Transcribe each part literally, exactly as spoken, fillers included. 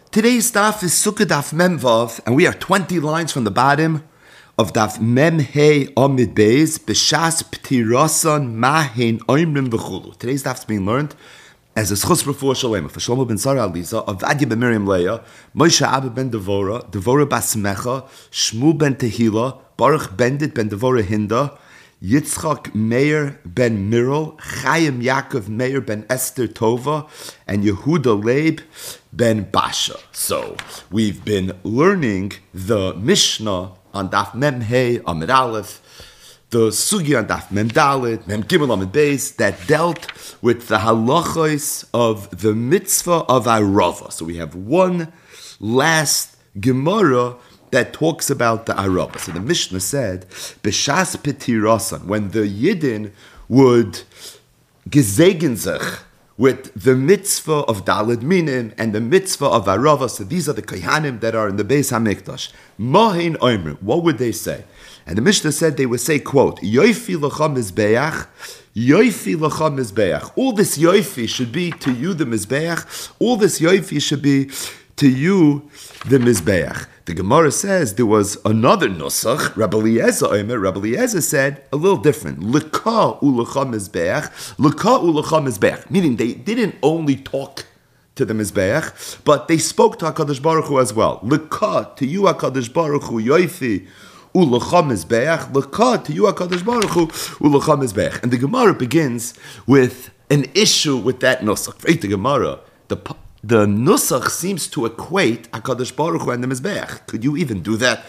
Today's daf is Sukkah Daf Mem Vav, and we are twenty lines from the bottom of Daf Mem Hey Amid Beis B'Shas P'tirasan Mahin Oimrim V'Chulu. Today's daf is being learned as a schus before Shalema for Shlomo ben Sarah Aliza, Avadia ben Miriam Leah, Moshe Abba ben Devora, Devora bas Mecha, Shmuel ben Tehila, Baruch Bendit ben Devora Hinda, Yitzchak Meir ben Mirol, Chaim Yaakov Meir ben Esther Tova, and Yehuda Leib ben Basha. So, we've been learning the Mishnah on Daf Mem Hey Amid Aleph, the Sugi on Daf Mem Dalet, Mem Gimel Amid Beis, that dealt with the halachos of the mitzvah of Arava. So we have one last Gemara that talks about the Arava. So the Mishnah said, B'shas Petirasan, when the Yidden would gezegen sich with the mitzvah of Daled Minim and the mitzvah of Arava. So these are the Kohanim that are in the Beis HaMikdash. Mahin Oimrim, what would they say? And the Mishnah said they would say, quote, Yoifi l'cha mizbeach, Yoifi l'cha mizbeach. All this Yoifi should be to you the Mizbeach. All this Yoifi should be to you the Mizbeach. The Gemara says there was another nusach, Rabbi Eliezer Omer. Rabbi Eliezer said a little different. L'ka u'lecha mizbeach, l'ka u'lecha mizbeach. Meaning they didn't only talk to the Mizbeach, but they spoke to HaKadosh Baruch Hu as well. L'ka, to you HaKadosh Baruch Hu, yoifi, u'lecha mizbeach, l'ka, to you HaKadosh Baruch Hu, u'lecha mizbeach. And the Gemara begins with an issue with that nusach. For the Gemara, the The Nusach seems to equate HaKadosh Baruch Hu and the Mizbeach. Could you even do that?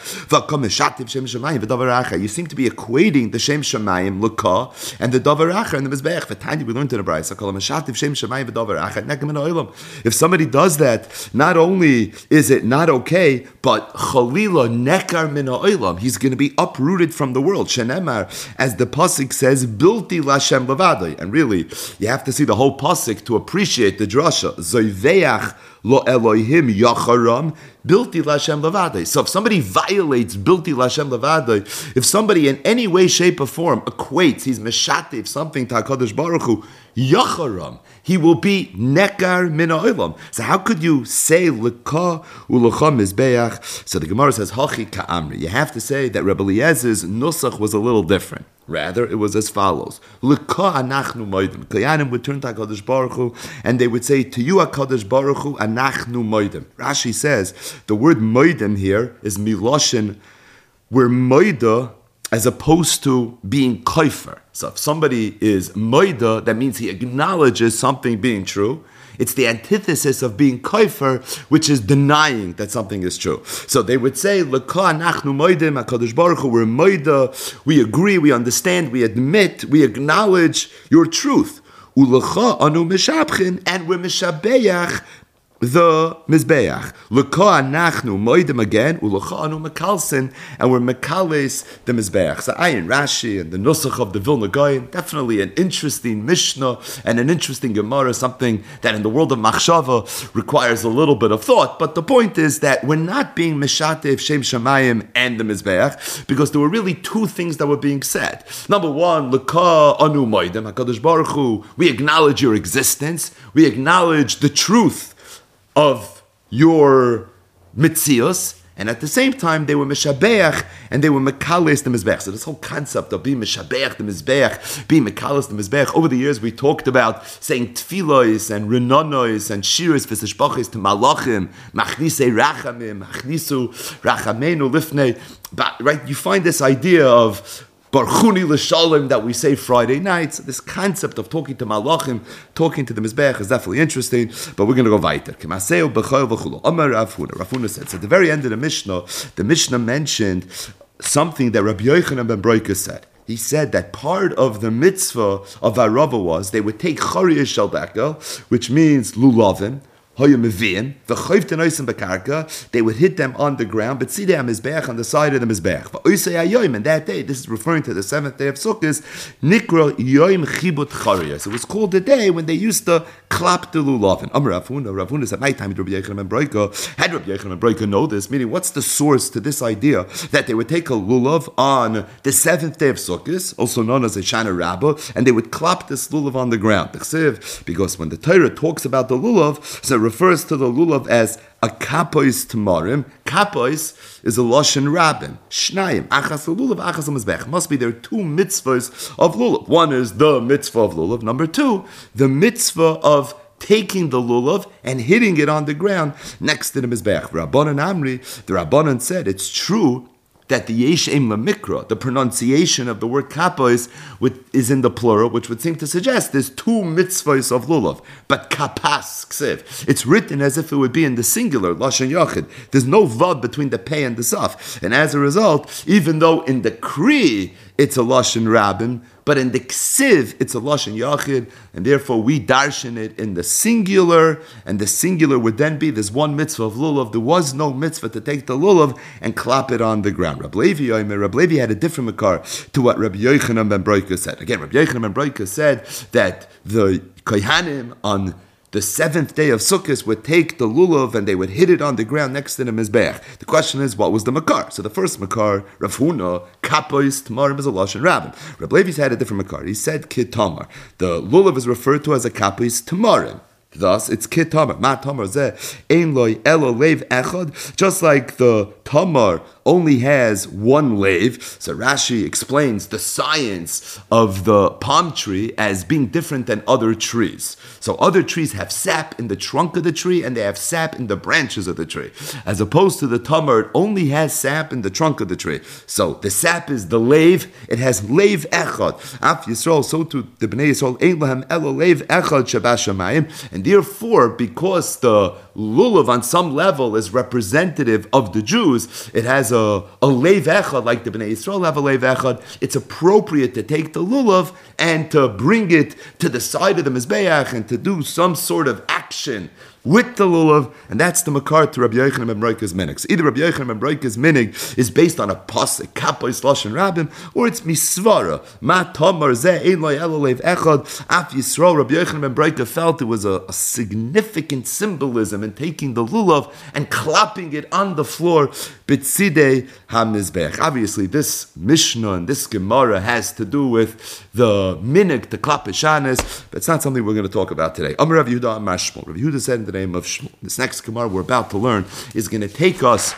You seem to be equating the Shem Shemayim, L'ka, and the Davar Acher and the Mizbeach. V'tanya, we learned in the Brayso, if somebody does that, not only is it not okay, but Chalila Nekar Min Ha'olam, he's going to be uprooted from the world. Shenemar, as the Pasuk says, Bilti Lashem Levadai. And really, you have to see the whole Pasuk to appreciate the drasha. Zoivei Lo Elohim Yacharam Bilti Lashem Levadai. So if somebody violates Bilti Lashem Levadai, if somebody in any way, shape, or form equates, he's meshativ something to HaKadosh Baruch Hu, Yacharam, he will be Nekar Min Ha'olam. So how could you say L'ka u'lecha mizbeach? So the Gemara says Hachi Ka'amri. You have to say that Rebbe Eliezer's nusach was a little different. Rather, it was as follows: L'ka anachnu moedim. Koyanim would turn to HaKadosh Baruch Hu, and they would say, "To you, HaKadosh Baruch Hu, anachnu moedim." Rashi says the word moedim here is miloshin, where moida as opposed to being koifer. So if somebody is moida, that means he acknowledges something being true. It's the antithesis of being koifer, which is denying that something is true. So they would say, L'ka anachnu moedim, HaKadosh Baruch Hu, we're moida, we agree, we understand, we admit, we acknowledge your truth. U'lecha anu mishabchin, and we're mishabeach the Mizbeach. L'ka anachnu moedim again, u'lecha anu mekalsin, and we're mekales the Mizbeach. So Ayin Rashi and the Nusach of the Vilna Gaon, definitely an interesting Mishnah and an interesting Gemara, something that in the world of Machshava requires a little bit of thought. But the point is that we're not being Meshatev Shem Shemayim and the Mizbeach, because there were really two things that were being said. Number one, L'ka anu moedim, HaKadosh Baruch Hu, we acknowledge your existence, we acknowledge the truth of your mitzios, and at the same time they were mishabeach and they were mekales the mizbeach. So this whole concept of being mishabeach the mizbeach, being mekales the mizbeach, over the years we talked about saying tfilos and renonos and shiros v'sishbachis to malachim, machnise rachamim, machnisu rachamenu lifnei. But right, you find this idea of Barchuni l'shalom that we say Friday nights. This concept of talking to Malachim, talking to the Mizbeach is definitely interesting, but we're going to go weiter. Kemaseu b'chol v'chulu. Amar Rav Huna. Rav Huna said, so at the very end of the Mishnah, the Mishnah mentioned something that Rabbi Yochanan ben Broika said. He said that part of the mitzvah of Arava was they would take Chariya Shel Dekel, which means lulavim, they would hit them on the ground, but see them Mizbeach on the side of the Mizbeach. And that day, this is referring to the seventh day of Sukkot, Nikra Yom Chibut Chariya. So it was called the day when they used to clap the lulav. Amar Rav Huna, Rav Huna said, nighttime, Rabbi Yochanan ben Broika. Had Rabbi Yochanan ben Broika know this? Meaning, what's the source to this idea that they would take a lulav on the seventh day of Sukkot, also known as a Shana Rabbah, and they would clap this lulav on the ground? Because when the Torah talks about the lulav, so refers to the lulav as a kapois tamarim. Kapois is a lashon rabbin. Shnayim achas lulav achas mizbech. Must be there are two mitzvahs of lulav. One is the mitzvah of lulav. Number two, the mitzvah of taking the lulav and hitting it on the ground next to the mizbech. Rabbanan Amri, the Rabbanan said it's true that the yesh em lemikra, the pronunciation of the word kapois, is in the plural, which would seem to suggest there's two mitzvahs of lulav. But kapas ksiv, it's written as if it would be in the singular, lashon yachid. There's no vav between the pei and the saf. And as a result, even though in the kri it's a lashon rabbin, but in the ksiv, it's a lashon yachid, and therefore we darshan it in the singular, and the singular would then be this one mitzvah of lulav. There was no mitzvah to take the lulav and clap it on the ground. Rabbi Levi, Rabbi Levi had a different makar to what Rabbi Yochanan ben Broika said. Again, Rabbi Yochanan ben Broika said that the kohanim on the seventh day of Sukkot would take the lulav and they would hit it on the ground next to the mizbeach. The question is, what was the makar? So the first makar, Rav Huna, kapois tamarim is a lashon rabbin. Rabbi Levi's had a different makar. He said kid tamar. The lulav is referred to as a kapois tamarim. Thus, it's kid tamar. Ma tamar zeh ein loy elo leiv echad. Just like the tamar only has one leiv. So Rashi explains the science of the palm tree as being different than other trees. So other trees have sap in the trunk of the tree and they have sap in the branches of the tree. As opposed to the tamar, it only has sap in the trunk of the tree. So the sap is the leiv. It has leiv echad. Af Yisrael, so to the Bnei Yisrael, ein lahem elo leiv echad shabashamayim. And therefore, because the lulav on some level is representative of the Jews, it has a, a leiv echad, like the Bnei Yisrael have a leiv echad. It's appropriate to take the lulav and to bring it to the side of the mizbeach and to do some sort of action with the lulav, and that's the makar to Rabbi Yochanan ben Broika's minig. So either Rabbi Yochanan ben Broika's minig is based on a pasuk, kapois lashon rabbin, or it's misvara. Ma tamar zeh ein lo elo leiv echad. Af Yisrael, Rabbi Yochanan ben Broika felt it was a, a significant symbolism in taking the lulav and clapping it on the floor b'tzidei hamizbech. Obviously, this Mishnah and this Gemara has to do with the minig to klap shanis, but it's not something we're going to talk about today. Amar Rav Yehuda Amar Shmuel. Rav Yehuda said in the name of Shmuel. This next Gemara we're about to learn is going to take us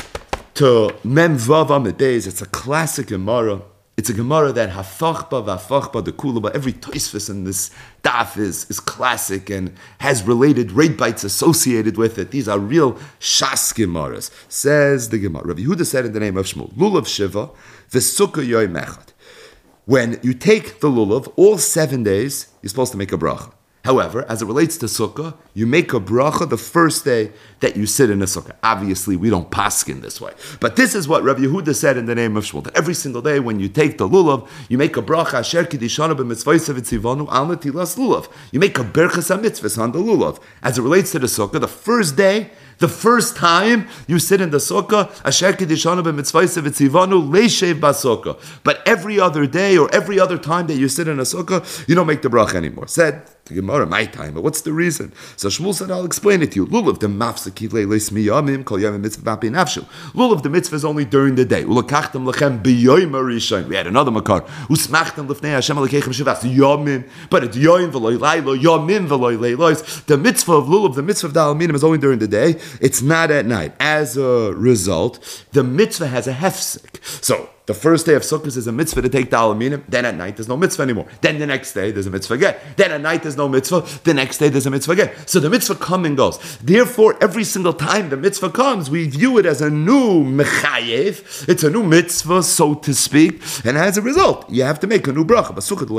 to Mem Vav Amid Beis. It's a classic Gemara. It's a Gemara that hafachba v'afachba the kulaba. Every tosfos in this daf is, is classic and has related rate bites associated with it. These are real shas Gemaras. Says the Gemara. Rav Yehuda said in the name of Shmuel, Lulav Shiva v'sukkah yoyim echad. When you take the lulav, all seven days, you're supposed to make a bracha. However, as it relates to sukkah, you make a bracha the first day that you sit in a sukkah. Obviously, we don't paskin this way. But this is what Rabbi Yehuda said in the name of Shmuel, that every single day when you take the lulav, you make a bracha, asher kidishanu b'mitzvaysev etzivanu al netilas lulav. You make a berchas ha-mitzvahs on the lulav. As it relates to the sukkah, the first day, the first time you sit in the sukkah, asher kidishanu b'mitzvaysev etzivanu leishev b'sukkah. But every other day or every other time that you sit in a sukkah, you don't make the bracha anymore. Said the Gemara, my time, but what's the reason? So Shmuel said, I'll explain it to you. Lulav the mafsaki leilis miyamim kol yamim mitzvah b'api nafshu. Lulav the mitzvah is only during the day. Ulakachtem lechem b'yoyim arishayin. We had another makar. Usmachtem lefnei Hashem alekechem shivas yamim. But it's yoyim v'loy laylo, yamim v'loy leilos. The mitzvah of lulav, the mitzvah of da'alminim is only during the day. It's not at night. As a result, the mitzvah has a hefsek. So the first day of Sukkot is a mitzvah to take da'alminim. Then at night there's no mitzvah anymore. Then the next day there's a mitzvah again. Then at night there's no mitzvah. The next day there's a mitzvah again. So the mitzvah comes and goes. Therefore, every single time the mitzvah comes, we view it as a new mechayev. It's a new mitzvah, so to speak. And as a result, you have to make a new bracha.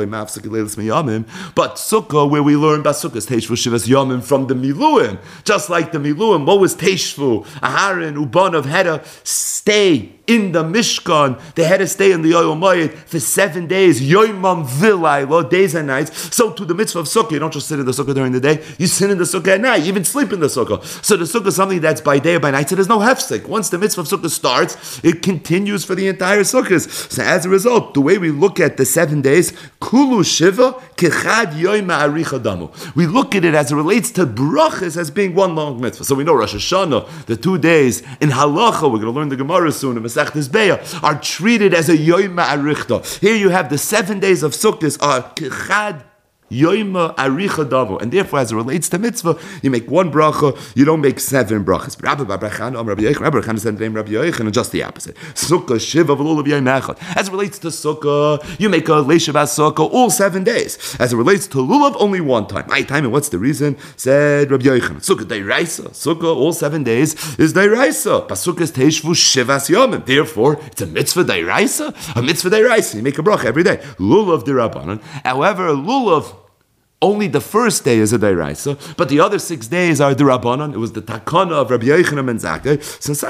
But Sukkah, where we learn Basukkah, is Teishvu Shivas Yomim from the Miluim. Just like the Miluim, what was Teishvu? Aharon, Uban of Heda, stay in the Mishkan. They had to stay in the Yoel Moed for seven days, Yoimam Vilaylo, days and nights. So to the mitzvah of Sukkah, you don't just sit in the Sukkah during the day, you sit in the Sukkah at night, you even sleep in the Sukkah. So the Sukkah is something that's by day or by night, so there's no hefsek. Once the mitzvah of Sukkah starts, it continues for the entire Sukkah. So as a result, the way we look at the seven days, Kulu Shiva, Kechad Yoima Aricha Damu. We look at it as it relates to brachas as being one long mitzvah. So we know Rosh Hashanah, the two days in Halacha, we're going to learn the Gemara soon, in Masechtas Beya, are treated as a Yoima Arichta. Here you have the seven days of Sukkot are Kechad yoima aricha damo. And therefore, as it relates to mitzvah, you make one bracha, you don't make seven brachas. Rabbi Bar Chana, Rabbi Yochanan, Rabbi Chana said the name Rabbi Yochanan, and just the opposite. Sukkah shiva v'lulav yom echad. As it relates to sukkah, you make a leishavas sukkah all seven days. As it relates to lulav, only one time. My time, and what's the reason? Said Rabbi Yochanan. Sukkah deiraisa. Sukkah all seven days is deiraisa. Pasukah is teishvu shivas yomim. Therefore, it's a mitzvah deiraisa. A mitzvah deiraisa. You make a bracha every day. Lulav derabanan. However, lulav, only the first day is a deraisa, but the other six days are the Rabbanon. It was the takana of Rabbi Yochanan and Zakkai.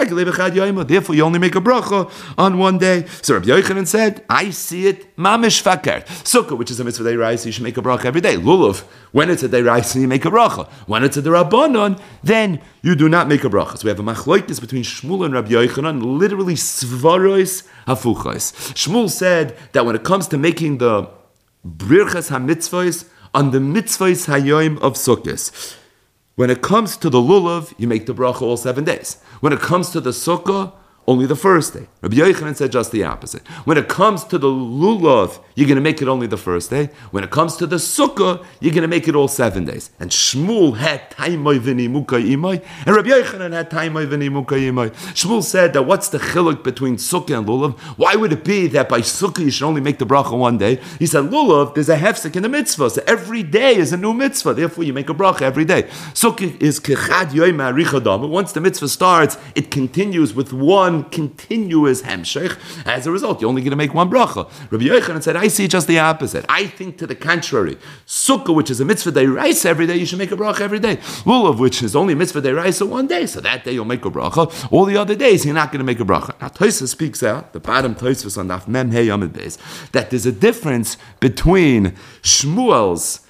So therefore, you only make a bracha on one day. So Rabbi Yochanan said, I see it mamish fakert. Sukkah, which is a mitzvah deraisa, you should make a bracha every day. Lulav, when it's a deraisa, you make a bracha. When it's a Rabbanon, then you do not make a bracha. So we have a machlokes between Shmuel and Rabbi Yochanan, literally svaros hafuchos. Shmuel said that when it comes to making the birchas hamitzvos, on the mitzvahs hayoim of Sukkot, when it comes to the lulav, you make the bracha all seven days. When it comes to the sukkah, only the first day. Rabbi Yochanan said just the opposite. When it comes to the lulav, you're going to make it only the first day. When it comes to the sukkah, you're going to make it all seven days. And Shmuel had taimai v'nimuka imai, and Rabbi Yochanan had taimai v'nimuka imai. Shmuel said that what's the chiluk between sukkah and lulav? Why would it be that by sukkah you should only make the bracha one day? He said lulav, there's a hefsek in the mitzvah, so every day is a new mitzvah. Therefore, you make a bracha every day. Sukkah is kechad yoyim ha'aricha dama. Once the mitzvah starts, it continues with one continuous hemshech. As a result, you're only going to make one bracha. Rabbi Yochanan said, I see just the opposite. I think to the contrary. Sukkah, which is a mitzvah deiraisa every day, you should make a bracha every day. Lulav, which is only mitzvah deiraisa one day, so that day you'll make a bracha. All the other days, you're not going to make a bracha. Now, Tosfos speaks out, the bottom Tosfos on Daf Mem Hey Yamid Beis, that there's a difference between Shmuel's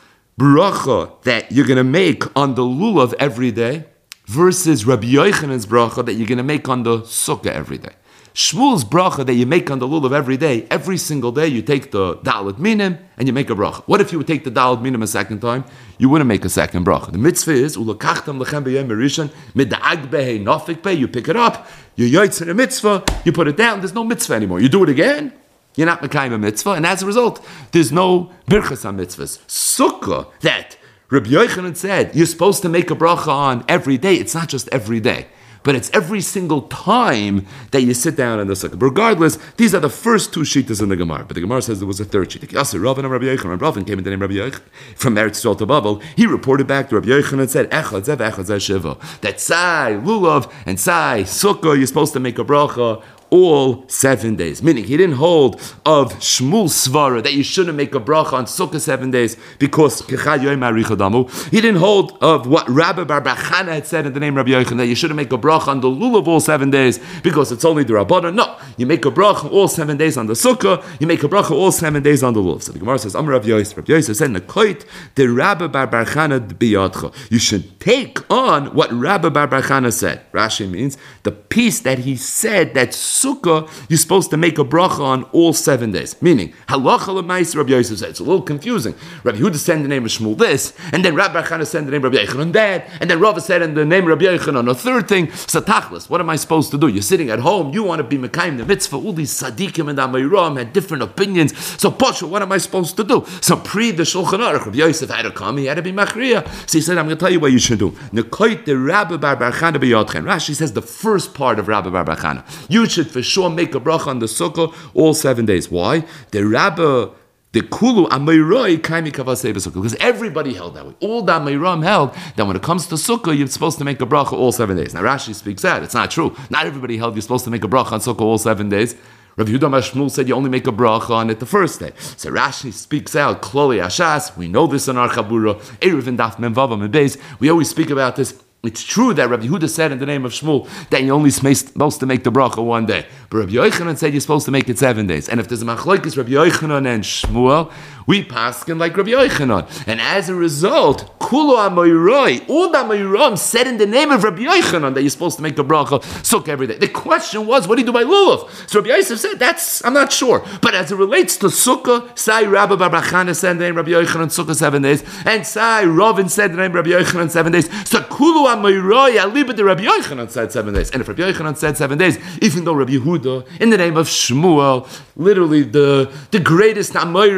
bracha that you're going to make on the lulav every day versus Rabbi Yochanan's bracha that you're going to make on the sukkah every day. Shmuel's bracha that you make on the lulav every day, every single day you take the dalet minim and you make a bracha. What if you would take the dalet minim a second time? You wouldn't make a second bracha. The mitzvah is, ulakachtam lechem b'yom rishon mid'ag behe nafik be. You pick it up, you yoytz in a mitzvah, you put it down, there's no mitzvah anymore. You do it again, you're not mekayim a mitzvah, and as a result, there's no birchas ha-mitzvahs. Sukkah, that Rabbi Yochanan said, you're supposed to make a bracha on every day. It's not just every day, but it's every single time that you sit down in the sukkah. Regardless, these are the first two shittas in the Gemara. But the Gemara says there was a third shittas. Yasser, Rav and Rabbi Yochanan. Rav came in the name Rabbi Yochanan from Eretz Yisrael to Babel. He reported back to Rabbi Yochanan and said, Echad zev, echad zev shiva. That Sai, Lulav, and Sai, Sukkah, you're supposed to make a bracha all seven days. Meaning, he didn't hold of Shmuel Svara that you shouldn't make a bracha on Sukkah seven days because Kechad Yoim Ha'aricha Damu. He didn't hold of what Rabbi Bar Chana had said in the name of Rabbi Yochanan that you shouldn't make a bracha on the lulav all seven days because it's only the Rabbanan. No, you make a bracha all seven days on the Sukkah. You make a bracha all seven days on the lulav. So the Gemara says, Amar Rav Yosef. Rav Yosef said, "Nekoit the Rabbi Bar Chana biyadcha." You should take on what Rabbi Bar Chana said. Rashi means the piece that he said that Sukkah, you're supposed to make a bracha on all seven days. Meaning, halacha l'maisa, Rabbi Yosef said. It's a little confusing. Rabbi Yehuda said in the name of Shmuel this, and then Rabbi Chana said in the name of Rabbi Yochanan that, and then Rava said in the name of Rabbi Yochanan a third thing. So tachlis, what am I supposed to do? You're sitting at home, you want to be mekayim the mitzvah. All these tzaddikim and Amayram had different opinions. So Pasha, what am I supposed to do? So pre the Shulchan Aruch, Rabbi Yosef had to come, he had to be machriya. So he said, I'm going to tell you what you should do. Nekoit the Rabbi Bar Chana b'yadchen. Rashi says the first part of Rabbi Bar Chana. You should for sure make a bracha on the sukkah all seven days. Why? The Rabbi, the Kulu Amiroi Kaimi Kavasei B'Sukkah, because everybody held that way. All the Amiram held that when it comes to sukkah, you're supposed to make a bracha all seven days. Now Rashi speaks out. It's not true. Not everybody held you're supposed to make a bracha on sukkah all seven days. Rav Yehuda Shmuel said you only make a bracha on it the first day. So Rashi speaks out, Kloli Ashas, we know this in our Chabura, Erev and Daf Mem Vav Amid Beis. We always speak about this. It's true that Rabbi Yehuda said in the name of Shmuel that you're only supposed to make the bracha one day. But Rabbi Yochanan said you're supposed to make it seven days. And if there's a machlokes Rabbi Yochanan and Shmuel, we paskin like Rabbi Yochanan. And as a result, Kulo Amoiroi, all the Amoirom said in the name of Rabbi Yochanan that you're supposed to make a bracha sukkah every day. The question was, what do you do by lulav? So Rabbi Yosef said, that's, I'm not sure. But as it relates to sukkah, Sai Rabbi Bar Chana said in the name of Rabbi Yochanan sukkah seven days. And Sai Ravin said in the name of Rabbi Yochanan seven days. So Kulo Amoiroi, Aliba the Rabbi Yochanan said seven days. And if Rabbi Yochanan said seven days, even though Rabbi Yehuda, in the name of Shmuel, literally the, the greatest Amoira,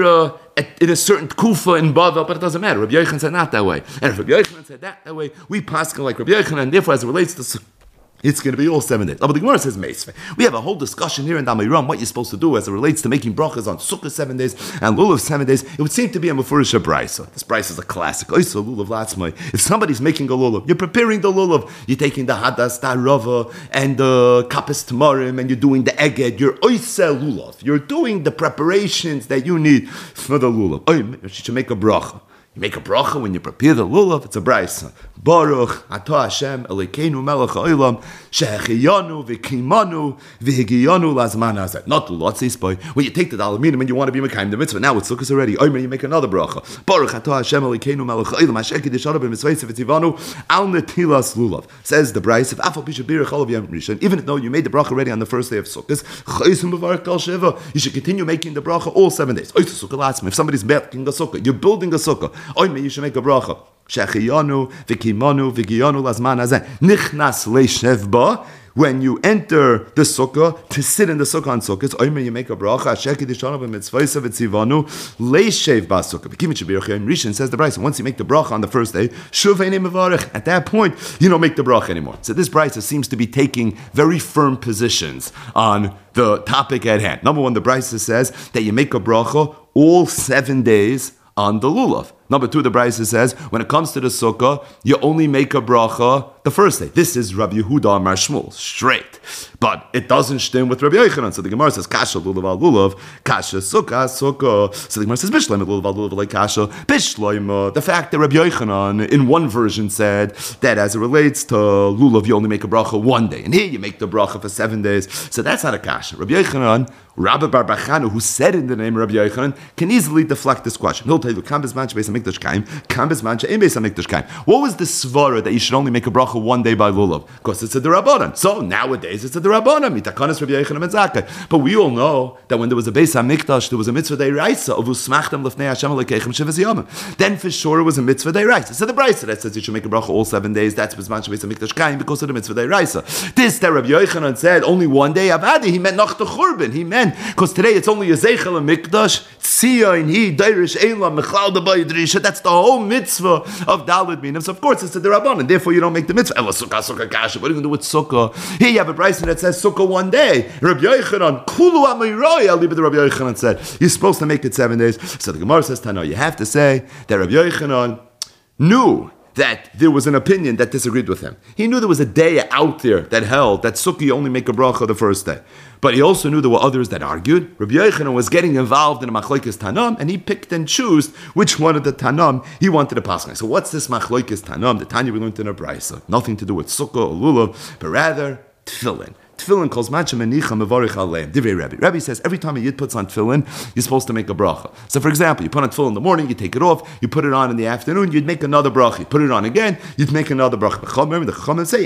in a certain kufa in Bava, but it doesn't matter. Rabbi Yochanan said not that way. And if Rabbi Yochanan said that, that way, we pass like Rabbi Yochanan, and therefore, as it relates to it's going to be all seven days. But the Gemara says Meisveh. We have a whole discussion here in Damiram what you're supposed to do as it relates to making brachas on Sukkah seven days and Lulav seven days. It would seem to be a Mefurish Brisa. This Brisa is a classic. Oisa Lulav Latzmai. If somebody's making a Lulav, you're preparing the Lulav. You're taking the Hadas, the Rava, and the Kapis Tamarim, and you're doing the Eged. You're Oisa Lulav. You're doing the preparations that you need for the Lulav. Oy, you should make a bracha. You make a bracha when you prepare the lulav. It's a brisa. Baruch atah Hashem Elokeinu melech haolam shehechiyanu v'kimanu v'higiyanu lazman hazeh. Not lotzis boy. When you take the dalaminim and you want to be mekayim the mitzvah, now it's sukkahs already. Omer, you make another bracha. Baruch atah Hashem Elokeinu melech haolam asher kiddushanu b'mitzvayis v'tzivanu al netilas lulav. Says the brisa. If afal pisha birach olav yom rishon, even though you made the bracha already on the first day of sukkahs, chayisum b'varach kol sheva, you should continue making the bracha all seven days. Ois sukkah latzma. If somebody's making a sukkah, you're building a sukkah. Oy, you should make a bracha. Shechiyanu, v'kimanu, v'giyanu, lazman hazeh. Nichnas leishev ba. When you enter the sukkah, to sit in the sukkah on sukkahs, oy, you make a bracha. Asher kiddushanu b'mitzvayis v'tzivanu leishev ba sukkah. V'kimit shebirach yom rishon, says the Brisa. Once you make the bracha on the first day, shuv einei mevarech. At that point, you don't make the bracha anymore. So this Brisa seems to be taking very firm positions on the topic at hand. Number one, the Brisa says that you make a bracha all seven days on the lulav. Number two, the Brisa says, when it comes to the sukkah, you only make a bracha the first day. This is Rabbi Yehuda Amar Shmuel, straight. But it doesn't stem with Rabbi Yochanan. So the Gemara says, Kasha lulav al lulav, Kasha sukkah sukkah. So the Gemara says, Bishloim lulav al lulav like Kasha. Bishloim, the fact that Rabbi Yochanan in one version said that as it relates to lulav, you only make a bracha one day. And here you make the bracha for seven days. So that's not a Kasha. Rabbi Yochanan, Rabbi Bar Bachanu, who said in the name of Rabbi Yochanan, can easily deflect this question. He'll tell you, Kambis Mancha Beis HaMikdash Kaim, Kambis Mancha Ein Beis HaMikdash Kaim. What was the svara that you should only make a bracha one day by lulav? Because it's a derabanan. So nowadays it's a derabanan. Mitakanas Rabbi Yochanan and Zakkai. But we all know that when there was a Beis HaMikdash, there was a mitzvah deiraisa of usmachtem lefnei Hashem alekeichem shivas yomim. Then for sure it was a mitzvah deiraisa. So the Brisa that says you should make a bracha all seven days, that's Beis Mancha Beis HaMikdash Kaim because of the mitzvah deiraisa. This that Rabbi Yochanan said only one day avadi, he meant nach the churban. He meant because today it's only a zeichel and mikdash, tzion he deirish elam mechal debay drisha. That's the whole mitzvah of Daled Minim. So of course it's a derabanan. Therefore you don't make the mitzvah. Ela sukkah sukkah kasha. What are you going to do with sukkah? Here you have a brisa that says sukkah one day. Rabbi Yochanan kulu amiroi. I'll leave it. Rabbi Yochanan said you're supposed to make it seven days. So the Gemara says Tano, you have to say that Rabbi Yochanan knew that there was an opinion that disagreed with him. He knew there was a day out there that held that sukkah you only make a bracha the first day. But he also knew there were others that argued. Rabbi Yochanan was getting involved in a machlokes tanam, and he picked and chose which one of the tanam he wanted to pass on. So what's this machlokes tanam? The Tanya we learned in a brisa. Nothing to do with sukkah or lulav, but rather tefillin. Tefillin calls matcha menicha mevarich aleim. Divrei Rabbi. Rabbi says every time a yid puts on tefillin, you're supposed to make a bracha. So for example, you put on tefillin in the morning, you take it off, you put it on in the afternoon, you'd make another bracha. You put it on again, you'd make another bracha. Remember the Chachamim say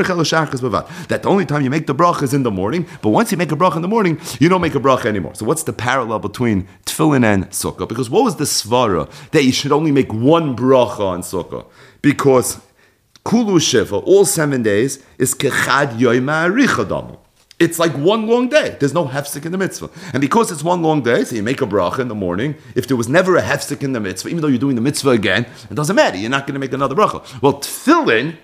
that the only time you make the bracha is in the morning, but once you make a bracha in the morning, you don't make a bracha anymore. So what's the parallel between tefillin and sukkah? Because what was the svara that you should only make one bracha on sukkah? Because Kulu Shiva, all seven days, is Kechad Yoima Arichadamu. It's like one long day. There's no hefsek in the mitzvah. And because it's one long day, so you make a bracha in the morning. If there was never a hefsek in the mitzvah, even though you're doing the mitzvah again, it doesn't matter. You're not going to make another bracha. Well, tefillin,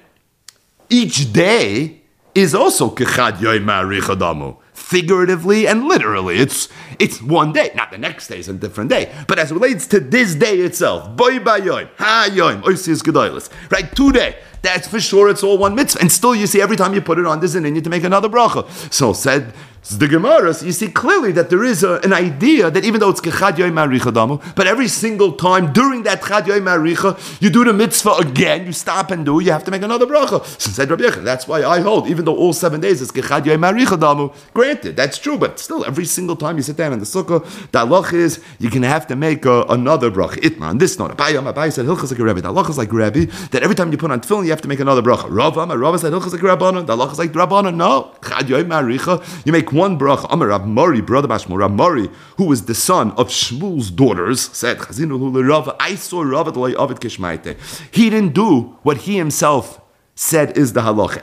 each day, is also Kechad Yoima Arichadamu. Figuratively and literally. It's it's one day. Not the next day is a different day. But as it relates to this day itself, Boy Bayoim, Ha Yoim, Oisius Gedoilis, right? Today. That's for sure, it's all one mitzvah. And still you see every time you put it on, there's an inyan to make another bracha. So said the Gemara, so you see clearly that there is a, an idea that even though it's Kechad Yoim Aricha Damu, but every single time during that Chad Yoim Aricha, you do the mitzvah again, you stop and do, you have to make another bracha. So said Rabbi Yochanan, that's why I hold, even though all seven days is Kechad Yoim Aricha Damu, granted, that's true, but still every single time you sit down in the sukkah, the halach is, you're going to have to make a, another bracha. Itma, on this note, Abaye Abaye said, Hilchas like a Rebbe, the halach is like Rebbe, that every time you put on tefillin, you have to make another bracha. Rava, Rava said, Hilchas like Rabbanon, the halach is like Rabbanon, no, Chad Yoim Aricha, you make one bracha. Amar Rab Mori, brother Bashmo, Rab Mori, who was the son of Shmuel's daughters, said, Chazinu Rava, I saw Rava the way of it Kishmaite. He didn't do what he himself said is the halacha.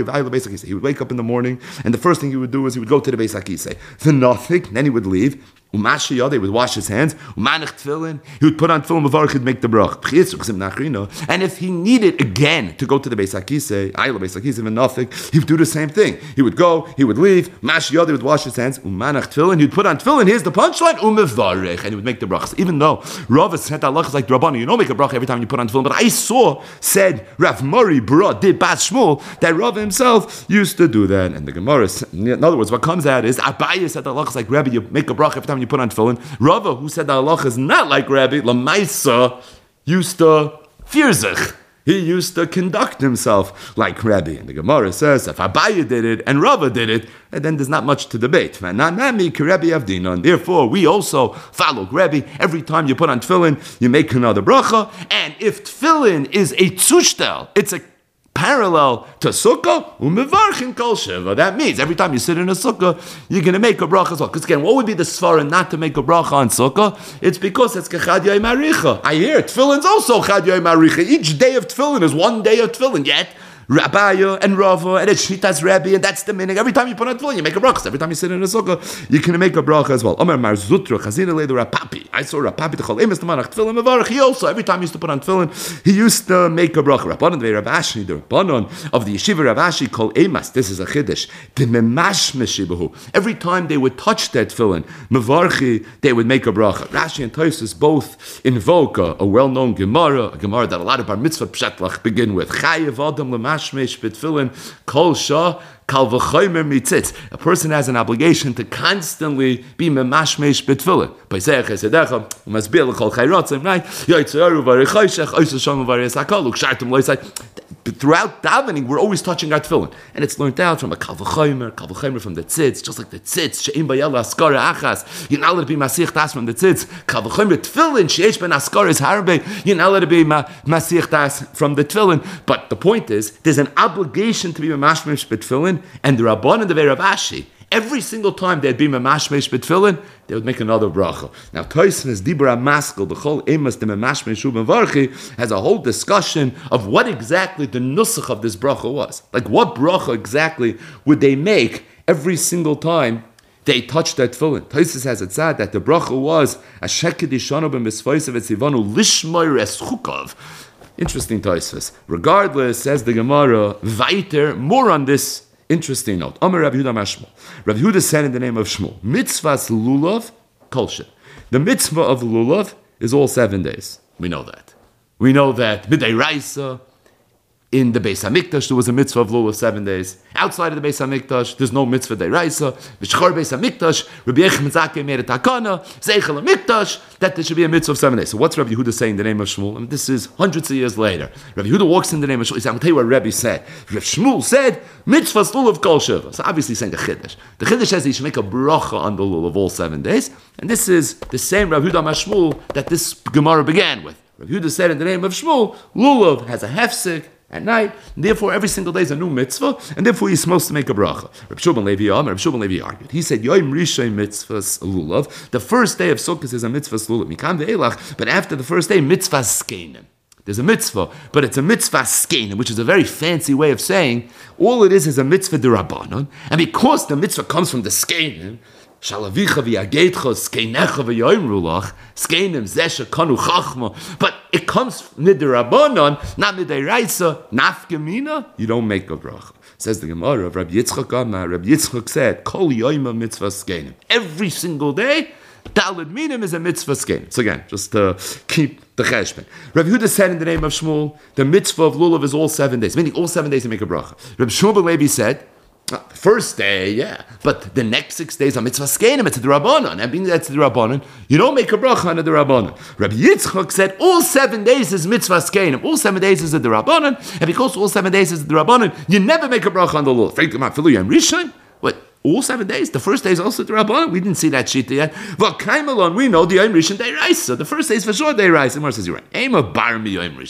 He would wake up in the morning, and the first thing he would do is he would go to the Beis HaKisei. The nothing, then he would leave. Umashi Yodeh would wash his hands. Umanach tefillin. He would put on tefillin b'varach. He'd make the brach. And if he needed again to go to the Beis HaKisei, Ayla Beis HaKisei v'nafik, he would do the same thing. He would go. He would leave. Mashi Yodeh would wash his hands. Umanach tefillin. He'd put on tefillin. Here's the punchline. Umevarech, and he would make the brachas. Even though Rava said halachas like Drabbana, you don't make a bracha every time you put on tefillin. But I saw said Rav Mori Bra did Bas Shmuel that Rava himself used to do that. And the Gemara, in other words, what comes out is Abaye said halachas like Rabbi, you make a bracha every time you put on tefillin. Rava, who said that halacha is not like Rabbi, Lamaisa, used to fear zich. He used to conduct himself like Rabbi. And the Gemara says, if Abaye did it and Rava did it, and then there's not much to debate. And therefore, we also follow Rabbi. Every time you put on tefillin, you make another bracha. And if tefillin is a tzushtel, it's a parallel to sukkah, umevarchin kol sheva. That means every time you sit in a sukkah, you're going to make a bracha as well. Because again, what would be the svara not to make a bracha on sukkah? It's because it's kechad yom aricha. I hear tefillin's also chad yom aricha. Each day of tefillin is one day of tefillin. Yet Rabbiya and Rava and it's Shitas Rabbi, and that's the meaning. Every time you put on tefillin, you make a bracha. Every time you sit in a sukkah, you can make a bracha as well. Omer Mar Zutra Chazina Leider Rapapi. I saw Rapapi the Chol Emes Tamanach Tefillin Mevarach. He also every time he used to put on tefillin, he used to make a bracha. Rabbanon the Rav Ashi, the Rabbanon of the Yeshiva Rav Ashi called Emas. This is a chiddush. The Memash Meshibahu. Every time they would touch that tefillin, Mevarchi, they would make a bracha. Rashi and Tosfos both invoke a, a well-known Gemara, a Gemara that a lot of Bar Mitzvah Pshatlach begin with. Chayev Adam Lemash Bitfillin Kol Shah Kal V'Chaymer Mitzitz. A person has an obligation to constantly be memashmesh bitfillin. Paisech Esedecha Umasbir L'Chol Chayrotzim. Right? Yoytzeru V'Rechayshech Oysashom V'Resakol Ukshartum Loisai. Throughout davening, we're always touching our tefillin, and it's learned out from a Kal V'Chaymer, Kal V'Chaymer from the tzitz, just like the tzitz. She'im Bayel Askara Achas. You're not allowed to be Masich Das from the tzitz. Kal V'Chaymer Tefillin She'esh Ben Askara is Harbe. You're not allowed to be Masich Das from the tefillin. But the point is, there's an obligation to be memashmesh bitfillin, and the Rabban and the Rav Ashi, every single time they'd be memashmesh bitfillin, they would make another bracha. Now, Tosfos Dibra Maskel, the whole Emas the memashmesh u'mevarchi, has a whole discussion of what exactly the nusach of this bracha was. Like, what bracha exactly would they make every single time they touched that tefillin? Tosfos has it said that the bracha was Asher Kedishanu b'misvaysev etzivanu lishmoir eschukav. Interesting Tosfos. Regardless, says the Gemara, weiter, more on this interesting note. Amar Rabbi Yehuda Mar Shmuel. Rabbi Yehuda said in the name of Shmuel, Mitzvahs lulav kolshet. The mitzvah of lulav is all seven days. We know that. We know that B'dei Raisa, in the Beis HaMikdash, there was a mitzvah of lulav seven days. Outside of the Beis HaMikdash, there's no mitzvah d'oraisa. V'shchor Beis HaMikdash, Rabbi Yechim Zakei made a takana, Zeichel HaMikdash, that there should be a mitzvah of seven days. So what's Rabbi Yehuda saying in the name of Shmuel? I mean, this is hundreds of years later. Rabbi Yehuda walks in the name of Shmuel. He said, I'm going to tell you what Rabbi said. Rabbi Shmuel said, mitzvah lulav kol sheva. So obviously he's saying a chiddush. The chiddush says he should make a bracha on the lulav all seven days. And this is the same Rabbi Yehuda Mar Shmuel that this Gemara began with. Rabbi Yehuda said in the name of Shmuel, lulav has a hefsek at night, and therefore every single day is a new mitzvah, and therefore he's supposed to make a bracha. Rabbi Shulman Levi Rabbi Shulman Levi argued. He said, Yoim Rishon mitzvahs lulav. The first day of Sukkot is a mitzvahs lulav. Mikam ve'elach, but after the first day, mitzvahs skenim. There's a mitzvah, but it's a mitzvah skenim, which is a very fancy way of saying all it is is a mitzvah d'Rabbanan, and because the mitzvah comes from the skenim, Shalavicha v'yageitcha skeinecha v'yoimrulach skenim zesha kanu chachma. But it comes mid'Rabbanan, not mid'Oraisa. Nafkamina, you don't make a bracha. Says the Gemara of Rabbi Yitzchak Amar. Rabbi Yitzchak said, Kol yoima mitzvah skenim. Every single day, Daled minim is a mitzvah skenim. So again, just to keep the cheshbon. Rabbi Yehuda said in the name of Shmuel, the mitzvah of lulav is all seven days, meaning all seven days to make a bracha. Rabbi Shmuel ben Levi said, the first day, yeah, but the next six days are mitzvah skenim, it's a d'Rabbanan, and being that's a d'Rabbanan, you don't make a bracha on a d'Rabbanan. Rabbi Yitzchak said all seven days is mitzvah skenim, all seven days is a d'Rabbanan, and because all seven days is a d'Rabbanan, you never make a bracha on the lulav. What? All seven days? The first day is also the Rabbanan? We didn't see that shita yet. Well, Kaimalon, we know the Yom Rishon Deiraisa. The first day is for sure Deiraisa. The Gemara says you're right. Aim of Bar Mi Yom Rishon.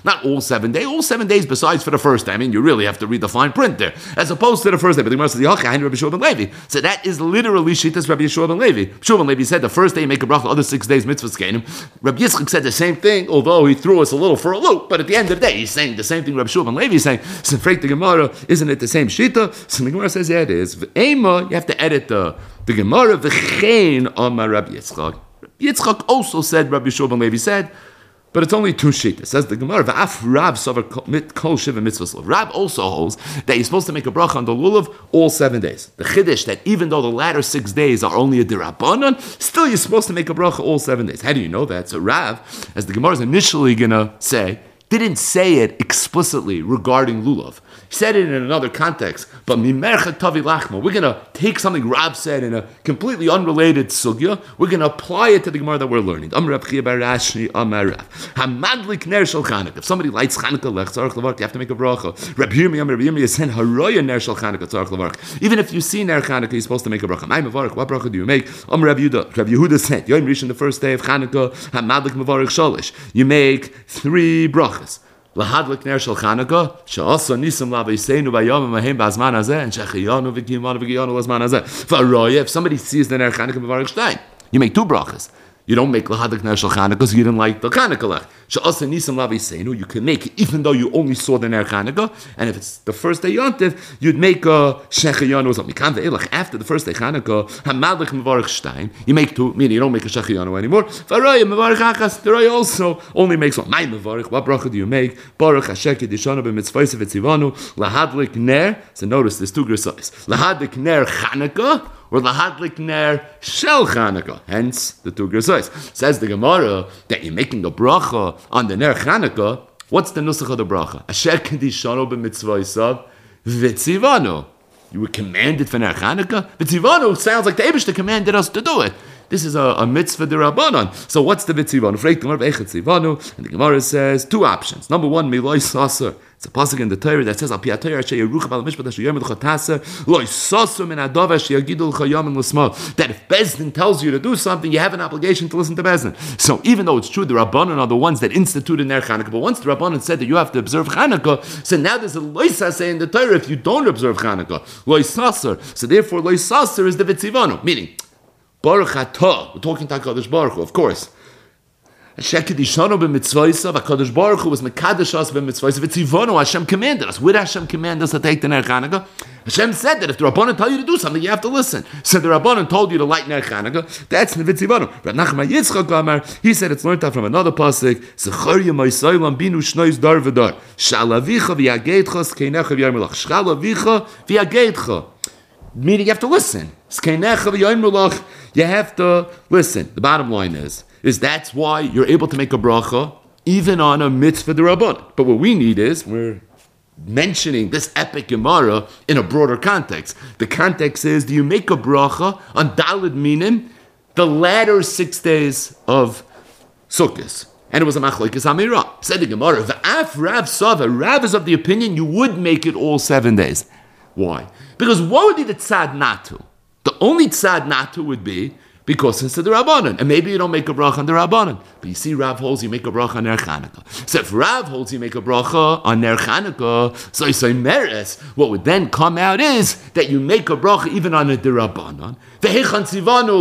Not all seven days. All seven days besides for the first day. I mean, you really have to read the fine print there. As opposed to the first day. But the Gemara says, Rabbi Yeshua ben Levi. So that is literally Shittas Rabbi Yeshua ben Levi. Yeshua ben Levi said the first day you make a bracha, the other six days mitzvahs gain him. Rabbi Yitzchak said the same thing, although he threw us a little for a loop. But at the end of the day, he's saying the same thing Rabbi Yeshua ben Levi is saying. So the Gemara, isn't it the same Shita? So the Gemara says, yeah, it is. Ema, you have to edit the, the Gemara. V'chein Amar Rabbi Yitzchak. Yitzchak also said, Rabbi Yeshua ben Levi said, but it's only two sheet. It says the Gemara, V'af Rav Savar Kol Shiva Mitzvahs. Rav also holds that you're supposed to make a bracha on the lulav all seven days. The Chiddush, that even though the latter six days are only a dirabanan, still you're supposed to make a bracha all seven days. How do you know that? So Rav, as the Gemara is initially going to say, didn't say it explicitly regarding lulav. He said it in another context, but mimercha tavi lachma. We're going to take something Rav said in a completely unrelated sugya. We're going to apply it to the Gemara that we're learning. Amar Rav Chia bar Rashi, Amar Rav. Hamadlik ner shel Chanukah. If somebody lights Chanukah lech tzarich levarch, you have to make a bracha. Rabbi Yirmiyah, Amar Rabbi Yirmiyah said haroya ner shel Chanukah tzarich levarch. Even if you see ner Chanukah, you're supposed to make a bracha. My mevarich, what bracha do you make? Amar Rabbi Yehuda. Rabbi Yehuda said, Yom Rishon, the first day of Chanukah, hamadlik mevarich shalish. You make three brachas. Lahadlik ner shel Chanukah, she'asa nisam laveisenu v'yom v'hem b'azman hazeh, and shechiyanu v'kiyamanu v'kiyanu l'azman hazeh. V'aroya, if somebody sees the ner Chanukah b'varich shtein, you make two brachas. You don't make lahadlik ner shel Chanukah because you didn't like the Chanukah lech. She'asa nisam laveisenu, you can make it even though you only saw the ner Chanukah, and if it's the first day yontif, you'd make a shechiyanu or something. After the first day Chanukah, hamadlik b'varich shtein, you make two, meaning you don't make a shechiyanu anymore. V'aroya, b'varich achas, the roya also only makes one. My mevarich, what bracha do you make? Baruch Hashem kedishanu b'mitzvayis v'tzivanu lahadlik ner. So notice there's two grisais. Lahadlik ner Chanukah or lahadlik ner shel Chanukah. Hence the two grisais. Says the Gemara that you're making a bracha on the ner Chanukah. What's the nusach of the bracha? Asher kedishanu b'mitzvayis v'tzivanu. You were commanded for ner Chanukah. V'tzivanu sounds like the Eibishter commanded us to do it. This is a, a mitzvah d'Rabbanan. So what's the mitzvah? And the Gemara says two options. Number one, miloi saser. It's a pasuk in the Torah that says, "Al pi haTorah asher yerucha b'al mishpat asher yom l'chataser lo saser min adav asher yagidu l'chayam and l'smal." That if Bezdin tells you to do something, you have an obligation to listen to Bezdin. So even though it's true, the Rabbanan are the ones that instituted ner Chanukah, but once the Rabbanan said that you have to observe Chanukah, so now there's a lo saser in the Torah if you don't observe Chanukah. Lo saser. So therefore, lo saser is the vitzivanu, meaning Baruch Atah. We're talking to HaKadosh Baruch Hu, of course. Shekidishanu b'mitzvaysav, HaKadosh Baruch Hu was mekadosh us b'mitzvaysav. V'tzivanu, Hashem commanded us. Where did Hashem command us to take the ner Chanukah? Hashem said that if the Rabbanan tell you to do something, you have to listen. So the Rabbanan told you to light ner Chanukah. That's the v'tzivanu. Rav Nachman Yitzchak Amar, he said it's learned out from another pasuk. Zechar yemaisoylam binu shnois dar v'dar. Shalavicha v'yageitcha skeinecha v'yarmelach. Shalavicha v'yageitcha. Meaning you have to listen. You have to listen. The bottom line is, is that's why you're able to make a bracha even on a mitzvah d'Rabbanan. But what we need is, we're mentioning this epic Gemara in a broader context. The context is, do you make a bracha on Daled Minim, the latter six days of Sukkot? And it was a machlokes Amirah. Said the Gemara, V'af Rav Sava, Rav is of the opinion you would make it all seven days. Why? Because what would be the tzad not to? The only tzad not to would be because it's the Rabbanan. And maybe you don't make a bracha on the Rabbanan. But you see, Rav holds you make a bracha on Ner Chanukah. So if Rav holds you make a bracha on Ner Chanukah, so you say meres, what would then come out is that you make a bracha even on a Rabbanan. So if you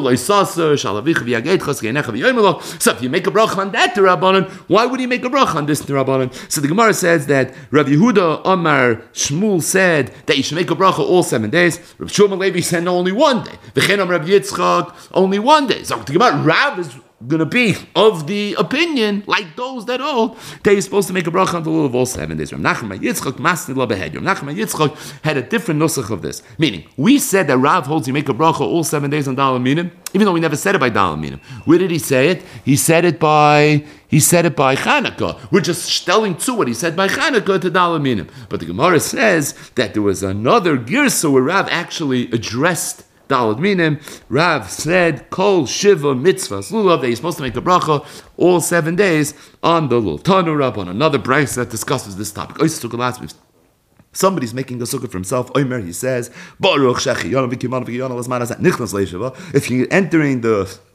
make a bracha on that Rabbanan, why would he make a bracha on this Rabbanan? So the Gemara says that Rav Yehuda Amar Shmuel said that you should make a bracha all seven days. Rav Shmuel Levi said no, only one day. V'chein Rav Yitzchak, only one day. So the Gemara, Rav is going to be of the opinion, like those that hold, that you're supposed to make a bracha on the lulav all seven days. Rav Nachman Yitzchak masnid la behed. Rav Nachman Yitzchak had a different nusach of this. Meaning, we said that Rav holds you make a bracha all seven days on Daled Minim, even though we never said it by Daled Minim. Where did he say it? He said it by he said it by Chanukah. We're just telling to what he said by Chanukah to Daled Minim. But the Gemara says that there was another girsa where Rav actually addressed Daled Minim. Rav said, Kol Shiva Mitzvahs Lulav, that he's supposed to make a bracha all seven days on the lulav. Tanu Rabban, another brayso that discusses this topic. Somebody's making a sukkah for himself. Omer, he says, Baruch Shechi Yonah V'Kimana V'Kiyana L'Zman Hazeh Nichnas Le'Shiva. If you're entering the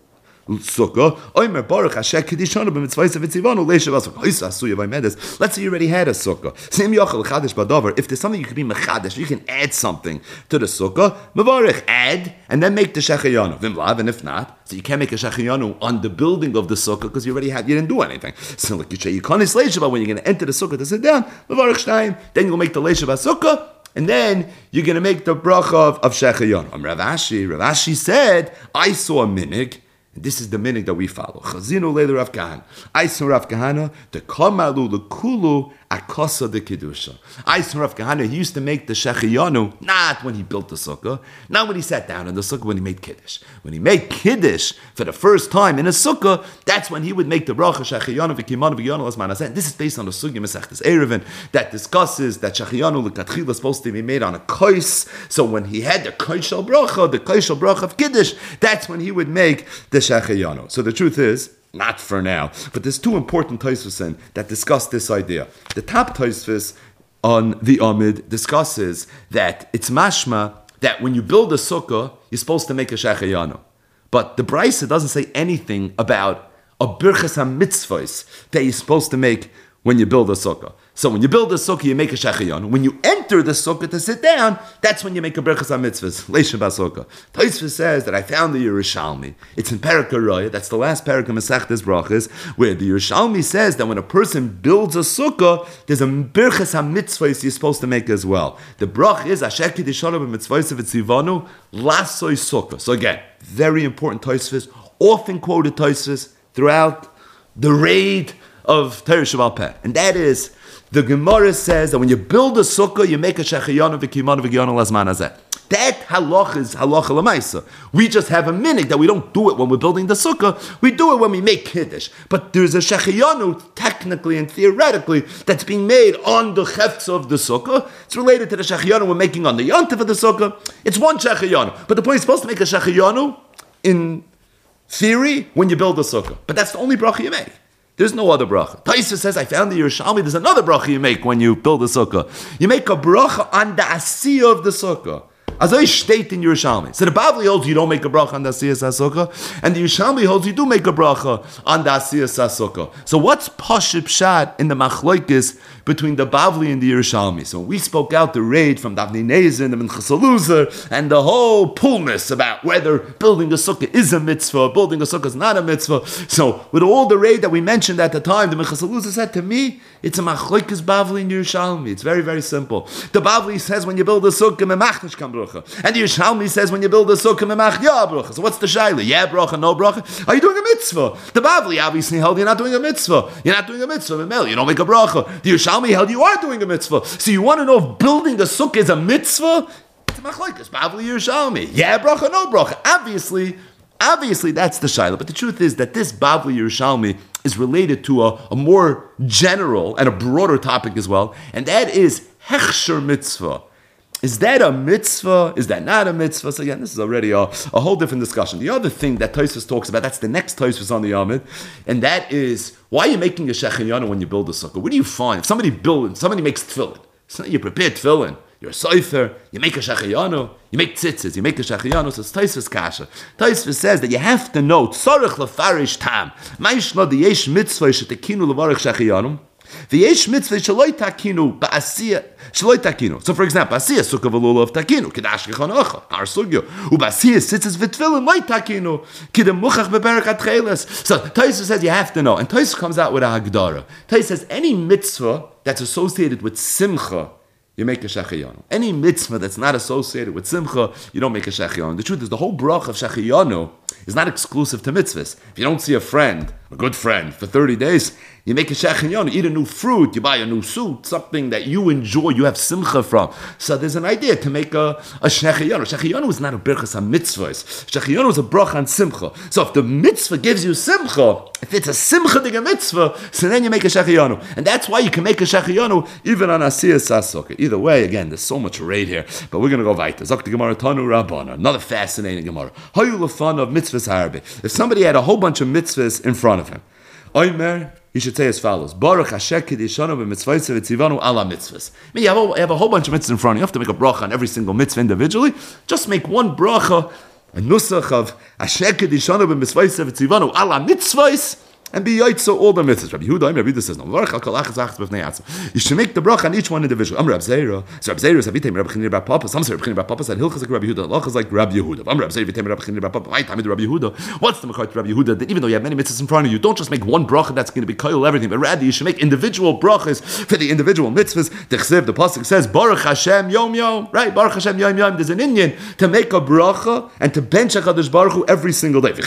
sukkah. Omer baruch Hashem kedishanu b'mitzvayis v'tzivanu leishav sukkah. Oisa asuya v'medes. Let's say you already had a sukkah. Sim yochel chadash badavar. If there's something you can be mechadash, you can add something to the sukkah. Mevarich, add and then make the shechayanu. V'mlav, and if not, so you can't make a shechayanu on the building of the sukkah because you already had, you didn't do anything. So like you say, you can't leishav when you're going to enter the sukkah to sit down. Mevarich shtayim. Then you'll make the leishav sukkah. And then you're going to make the bracha of, of Shechayon. Um, Rav Ashi, Rav Ashi said, I saw a minig, and this is the minig that we follow. Chazinu leil Rav Kahana. I saw Rav Kahana, the kamalu lekulu akosa de kedusha. I saw Rav Kahana, he used to make the Shechayonu, not when he built the sukkah, not when he sat down in the sukkah, when he made kiddush. When he made kiddush for the first time in a sukkah, that's when he would make the bracha Shechayonu v'kimanu v'yonu lasman hazeh. This is based on the sugya Masechtas Eruvin that discusses that Shechayonu l'katchila is supposed to be made on a kois. So when he had the koishal bracha, the koishal bracha of kiddush, that's when he would make the Shechayonu. So the truth is, not for now, but there's two important Tosfos that discuss this idea. The top Tosfos on the Amid discusses that it's mashma that when you build a sukkah, you're supposed to make a Shechayanu. But the Brisa doesn't say anything about a birchas ha-mitzvos that you're supposed to make when you build a sukkah. So when you build a sukkah, you make a shechayonu. When you enter the sukkah to sit down, that's when you make a berachas ha-mitzvahs. Leisha b'sukkah. Tosfos says that I found the Yerushalmi. It's in Perek HaRoya. That's the last Perek of Masechtas Brachas, where the Yerushalmi says that when a person builds a sukkah, there's a berachas ha-mitzvahs you're supposed to make as well. The brach is Asher kidishanu b'mitzvahs v'tzivanu lasoy sukkah. So again, very important Tosfos, often quoted Tosfos throughout the raid of Torah Sheval Peh. And that is, the Gemara says that when you build a sukkah, you make a shechayanu v'kimanu v'giyanu lasman hazeh. That halach is halacha l'maisa. We just have a minhag that we don't do it when we're building the sukkah. We do it when we make kiddush. But there's a shechayanu, technically and theoretically, that's being made on the chefts of the sukkah. It's related to the shechayanu we're making on the yontif of the sukkah. It's one shechayanu. But the point is supposed to make a shechayanu in theory when you build a sukkah. But that's the only bracha you make. There's no other bracha. Tosfos says, I found the Yerushalmi, there's another bracha you make when you build a sukkah. You make a bracha on the asiyah of the sukkah. As I state in Yerushalmi. So the Bavli holds you don't make a bracha on the asiyah sukkah, and the Yerushalmi holds you do make a bracha on the asiyah sukkah. So what's pashut pshat in the machlokes between the Bavli and the Yerushalmi? So we spoke out the raid from Davnei Nezin, the Minchas Eluzar, and the whole pulmus about whether building a sukkah is a mitzvah, building a sukkah is not a mitzvah. So with all the raid that we mentioned at the time, the Minchas Eluzar said to me, it's a machlokes Bavli and Yerushalmi. It's very, very simple. The Bavli says when you build a sukkah, memach nish kam bracha. And the Yerushalmi says when you build a sukkah, memach ya bracha. So what's the shaila? Yeah bracha, no bracha? Are you doing a mitzvah? The Bavli obviously held you're not doing a mitzvah. You're not doing a mitzvah, Memel. You don't make a bracha. The Yerushalmi held you are doing a mitzvah. So you want to know if building a sukkah is a mitzvah? It's a machlokes Bavli Yerushalmi. Yeah bracha, no bracha. Obviously, obviously that's the shaila. But the truth is that this Bavli Yerushalmi is related to a, a more general and a broader topic as well, and that is hechsher mitzvah. Is that a mitzvah? Is that not a mitzvah? So again, this is already a, a whole different discussion. The other thing that Tosfos talks about, that's the next Tosfos on the Amid, and that is, why are you making a shechayanu when you build a sukkah? What do you find? If somebody builds, somebody makes tefillin, so you prepare tefillin, you're a sofer, you make a shechayanu, you make tzitzis, you make a shechayanu, so it's Tosfos kasha. Tosfos says that you have to know, tzarech lefarish tam, ma'ishna the yesh mitzvah shetekinu levarech shechayanu, v'yesh mitzvah shaloi takinu ba'asiyah, shaloi takinu. So for example, asiyah sukkah v'lulav takinu, kedash kechanocha, our sugya, u'ba'asiyah tzitzis v'tfilin loi takinu, kidem muchach beperek atcheles. So Tosfos says you have to know, and Tosfos comes out with a hagdara. Tosfos says any mitzvah that's associated with simcha, you make a shechayanu. Any mitzvah that's not associated with simcha, you don't make a shechayanu. The truth is, the whole brach of shechayanu is not exclusive to mitzvahs. If you don't see a friend, a good friend, for thirty days, you make a shechayanu, eat a new fruit, you buy a new suit, something that you enjoy, you have simcha from. So there's an idea to make a, a shechayanu. Shechayanu is not a berachas ha-mitzvahs. Shechayanu is a brach on simcha. So if the mitzvah gives you simcha, if it's a simcha dig a mitzvah, so then you make a shechayanu. And that's why you can make a shechayanu even on asiyah sasok. Either way, again, there's so much raid here, but we're going to go weiter. Zok the Gemara Tanu Rabbana, another fascinating Gemara. Hayu lefan of mitzvahs harbe. If somebody had a whole bunch of mitzvahs in front of him, Omer, he should say as follows: Baruch Hashem kedishanu b'mitzvayis v'tzivanu ala mitzvahs. I mean, you have, a, you have a whole bunch of mitzvahs in front of you. You have to make a bracha on every single mitzvah individually. Just make one bracha a nusach of Ashek Dishanu b'mitzvayis v'tzivanu ala mitzvahs, and be yaitza all the mitzvahs. Rabbi Yehuda, Rabbi Yehuda says, no, you should make the bracha on each one individual. I'm Rabbi Zera. So Rabbi Zera said, Vitem Rabbi Chanina Bar Papa. Some say Rabbi Chanina Bar Papa said, Hilchas like Rabbi Yehuda. Hilchas like Rabbi Yehuda. I'm Rabbi Zera, Vitem Rabbi Chanina Bar Papa. My time with Rabbi Yehuda. What's the makar to Rabbi Yehuda? That even though you have many mitzvahs in front of you, don't just make one bracha that's going to be koil everything, but rather you should make individual brachas for the individual mitzvahs. The Chsev, the pasuk says, Baruch Hashem Yom Yom. Right? Baruch Hashem Yom Yom. There's an Indian to make a bracha and to bench HaKadosh Baruch Hu every single day.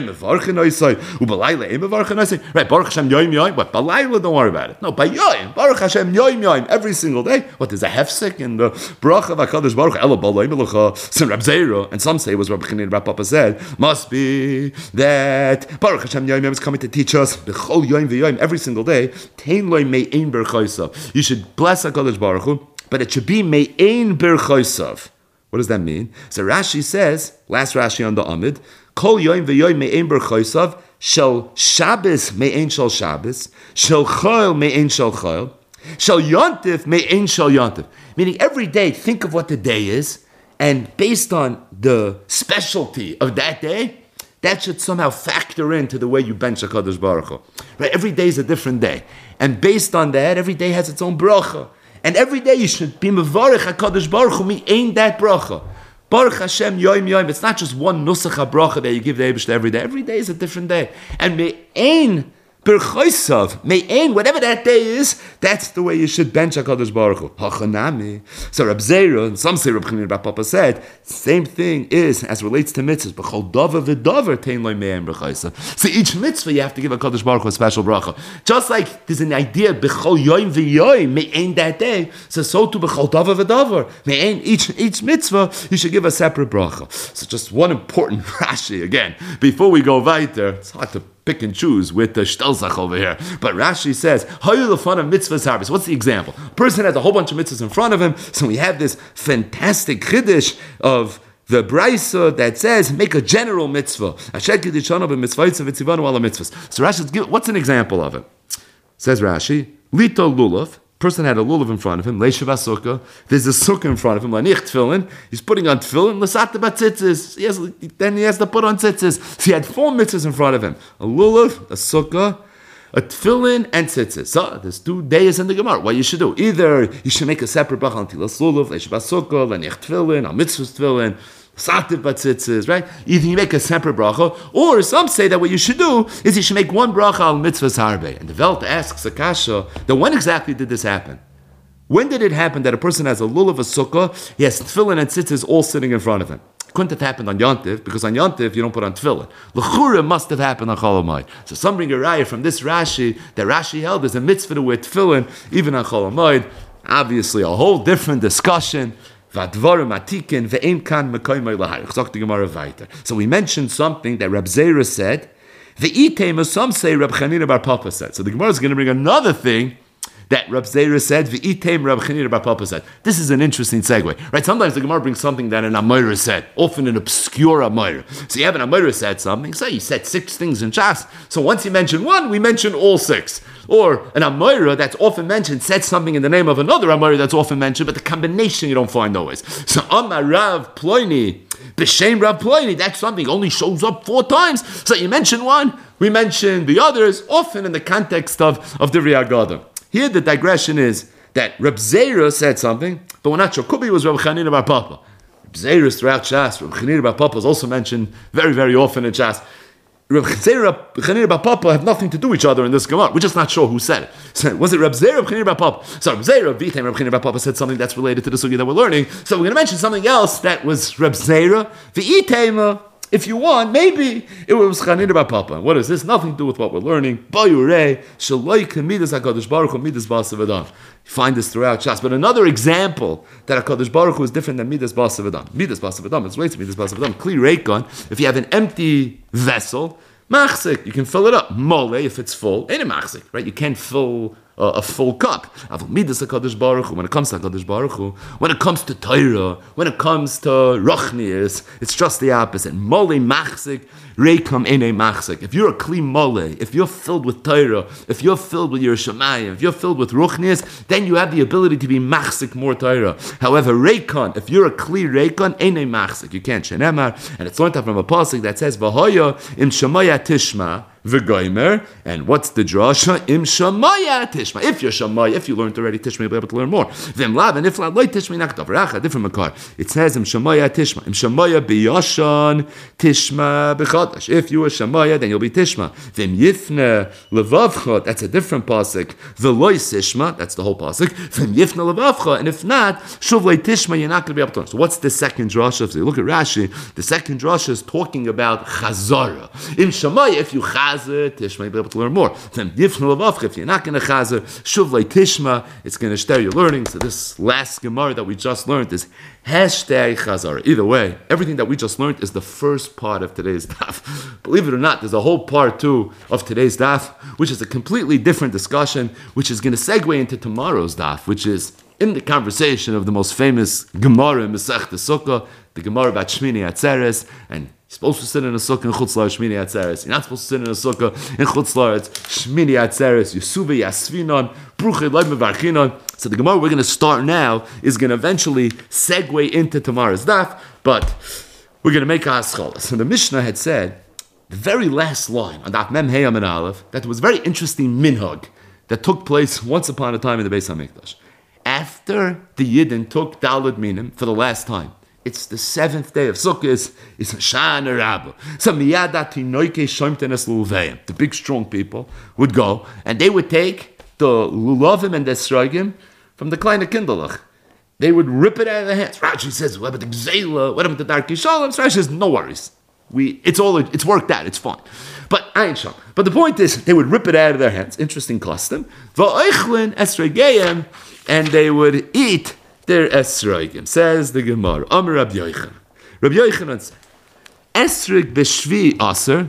Right? Baruch Hashem Yoim Yoim. What? Balayla, don't worry about it. No, by Yoim. Baruch Hashem Yoim Yoim. Every single day. What? There's a hefsek in the bracha of HaKadosh Baruch Hu. Ela Balay Melucha. Some Rab Zera, and some say it was Rabbi Chanina Bar Papa said, must be that Baruch Hashem Yoim Yoim is coming to teach us B'chol Yoim V'Yoim every single day. Tein Loi Me'ein Berchaisav. You should bless HaKadosh Baruch Hu, but it should be Me'ein Berchaisav. What does that mean? So Rashi says, last Rashi on the Amid, Kol Yoim V'Yoim Me'ein Berchaisav. Shall Shabbos me'ein shal Shabbos, shall Chol me'ein shal Chol, shall Yontif me'ein shal Yontif. Meaning every day, think of what the day is, and based on the specialty of that day, that should somehow factor into the way you bench HaKadosh Baruch Hu. Right? Every day is a different day. And based on that, every day has its own bracha. And every day you should be mevarech HaKadosh Baruch Hu me'ein that bracha. Baruch Hashem Yoim Yoim. It's not just one nusach bracha that you give the Eibush every day. Every day is a different day. And me'ein berchoisav, me'ein, whatever that day is, that's the way you should bench HaKadosh Baruch Hu. Hachanami. So Rab Zera, and some say Rab Chanina Bar Papa said, same thing is, as relates to mitzvahs, b'chol davar v'davar tein loy me'ein berchoisav. So each mitzvah you have to give HaKadosh Baruch Hu a special bracha. Just like there's an idea, b'chol yoim v'yoim, me'ein that day, so so too b'chol davar v'davar, me'ein, each, each mitzvah, you should give a separate bracha. So just one important Rashi, again, before we go weiter, it's hard to pick and choose with the shtelzach over here. But Rashi says, Hayu l'fan of mitzvahs harvest. What's the example? A person has a whole bunch of mitzvahs in front of him, so we have this fantastic chiddush of the Braisa that says, make a general mitzvah. So Rashi says, what's an example of it? Says Rashi, Lito lulav. Person had a lulav in front of him, leishav sukkah. There's a sukkah in front of him, lanich tefillin. He's putting on tefillin, lasat batzitzis. Yes, then he has to put on tzitzis. So he had four mitzvahs in front of him: a lulav, a sukkah, a tefillin, and tzitzis. So there's two days in the Gemara. What you should do? Either you should make a separate bracha on tilas lulav, leishav sukkah, lanich tefillin, a mitzvahs tefillin. Sativ batzitzis, right? Either you make a separate bracha, or some say that what you should do is you should make one bracha al mitzvahs harbe. And the Velt asks Akasha, then when exactly did this happen? When did it happen that a person has a lulav, a sukkah, he has tefillin and tzitzis all sitting in front of him? Couldn't have happened on Yontif, because on Yontif you don't put on tefillin. L'chura must have happened on Chol Hamoed. So some bring a raya from this Rashi, that Rashi held there's a mitzvah to wear tefillin, even on Chol Hamoed. Obviously a whole different discussion. So we mentioned something that Rab Zera said. Some say Rab Chanina Bar Papa said. So the Gemara is going to bring another thing that Rab Zera said. Rab Chanina Bar Papa said. This is an interesting segue, right? Sometimes the Gemara brings something that an Amoira said, often an obscure Amoira. So you have an Amoira said something. So he said six things in Shas. So once he mentioned one, we mention all six. Or an Amoira that's often mentioned said something in the name of another Amoira that's often mentioned, but the combination you don't find always. So Amar Rav Ploini, B'Shem Rav Ploini, that's something only shows up four times. So you mention one, we mention the others, often in the context of, of the Riyagadah. Here the digression is that Reb Zera said something, but we're not sure. Could be it was Reb Chanina Bar Papa. Reb Zera is throughout Shas. Reb Chanina Bar Papa is also mentioned very, very often in Shas. Reb Zera and Reb Chanina Bar Papa have nothing to do with each other in this Gemara. We're just not sure who said it. So was it Reb Zera or Reb Chanina Bar Papa? So Reb Zera, Vitam, Reb Chanina Bar Papa said something that's related to the sugya that we're learning. So we're going to mention something else that was Reb Zera, V'itema. If you want, maybe it was Chanina Bar Papa. What is this? Nothing to do with what we're learning. Bayurei, Shaloi Kamidas HaKadosh Baruch Hu Midas B'Asav Adam. You find this throughout Shas. But another example that HaKadosh Baruch Hu is different than Midas B'Asav Adam. Midas B'Asav Adam, it's related to Midas B'Asav Adam. Kli Reikon, if you have an empty vessel, machzik, you can fill it up. Mole, if it's full, ain't a machzik, right? You can't fill a, a full cup. Midas HaKadosh Baruch Hu, when it comes to HaKadosh Baruch Hu, when it comes to Torah, when it comes to Rochnias, it's just the opposite. Mole machzik, reikam ene machzik. If you're a kli mole, if you're filled with Torah, if you're filled with your Shemayim, if you're filled with Rochnias, then you have the ability to be machzik more Torah. However, reikon, if you're a kli reikon, ene machzik. You can't shenemar, and it's learned out from a pasuk that says, V'hoya im Shemaya tishma, V'goymer, and what's the drasha? Im Shamaya Tishma. If you're Shamaya, if you learned already Tishma, you'll be able to learn more. V'im lav, and if la loy Tishma naktav racha, different makar. It says Im Shamaya Tishma. Im Shamaya biyashan Tishma b'chadash. If you are Shamaya, then you'll be Tishma. V'im yifne levavcha, that's a different pasuk. V'loy Sishma, that's the whole pasuk. V'im yifne levavcha, and if not, shuv loy Tishma, you're not going to be able to learn. So what's the second drasha? So you look at Rashi. The second drasha is talking about Chazara. Im Shamaya, if you Chazara, Tishma, you'll be able to learn more. Then if you're not going to chazer, shuv lei Tishma, it's going to stir your learning. So this last Gemara that we just learned is hashtag chazara. Either way, everything that we just learned is the first part of today's daf. Believe it or not, there's a whole part two of today's daf, which is a completely different discussion, which is going to segue into tomorrow's daf, which is in the conversation of the most famous Gemara in Masechta Sukkah, the Gemara about Shmini Atzeres, and you're supposed to sit in a sukkah in Chutz La'aretz Shmini Atzeres. You're not supposed to sit in a sukkah in Chutz La'aretz Shmini Atzeres. Yusuve Yasvinon, Bruche Leib Mevarchinon. So the Gemara we're going to start now is going to eventually segue into tomorrow's daf, but we're going to make a haskalah. So the Mishnah had said, the very last line on daf Mem Hey Amud Aleph, that there was a very interesting minhag that took place once upon a time in the Beis HaMikdash. After the Yidden took Daled Minim for the last time, it's the seventh day of Sukkot. It's Shana Rabba. So miyadati noike shomtenes lulveim. The big strong people would go and they would take the lulavim and the esrogim from the kleine kinderlach. They would rip it out of their hands. Rashi says, "What about the gzeila? What about the dark shalom?" Rashi says, "No worries. We it's all it's worked out. It's fine." But I ain't sure. But the point is, they would rip it out of their hands. Interesting custom. Va'oichlin esrogim, and they would eat their esrogim. Says the Gemara. Amar Rabbi Yochanan. Rabbi Yochanan says, "Esrig b'shvi aser,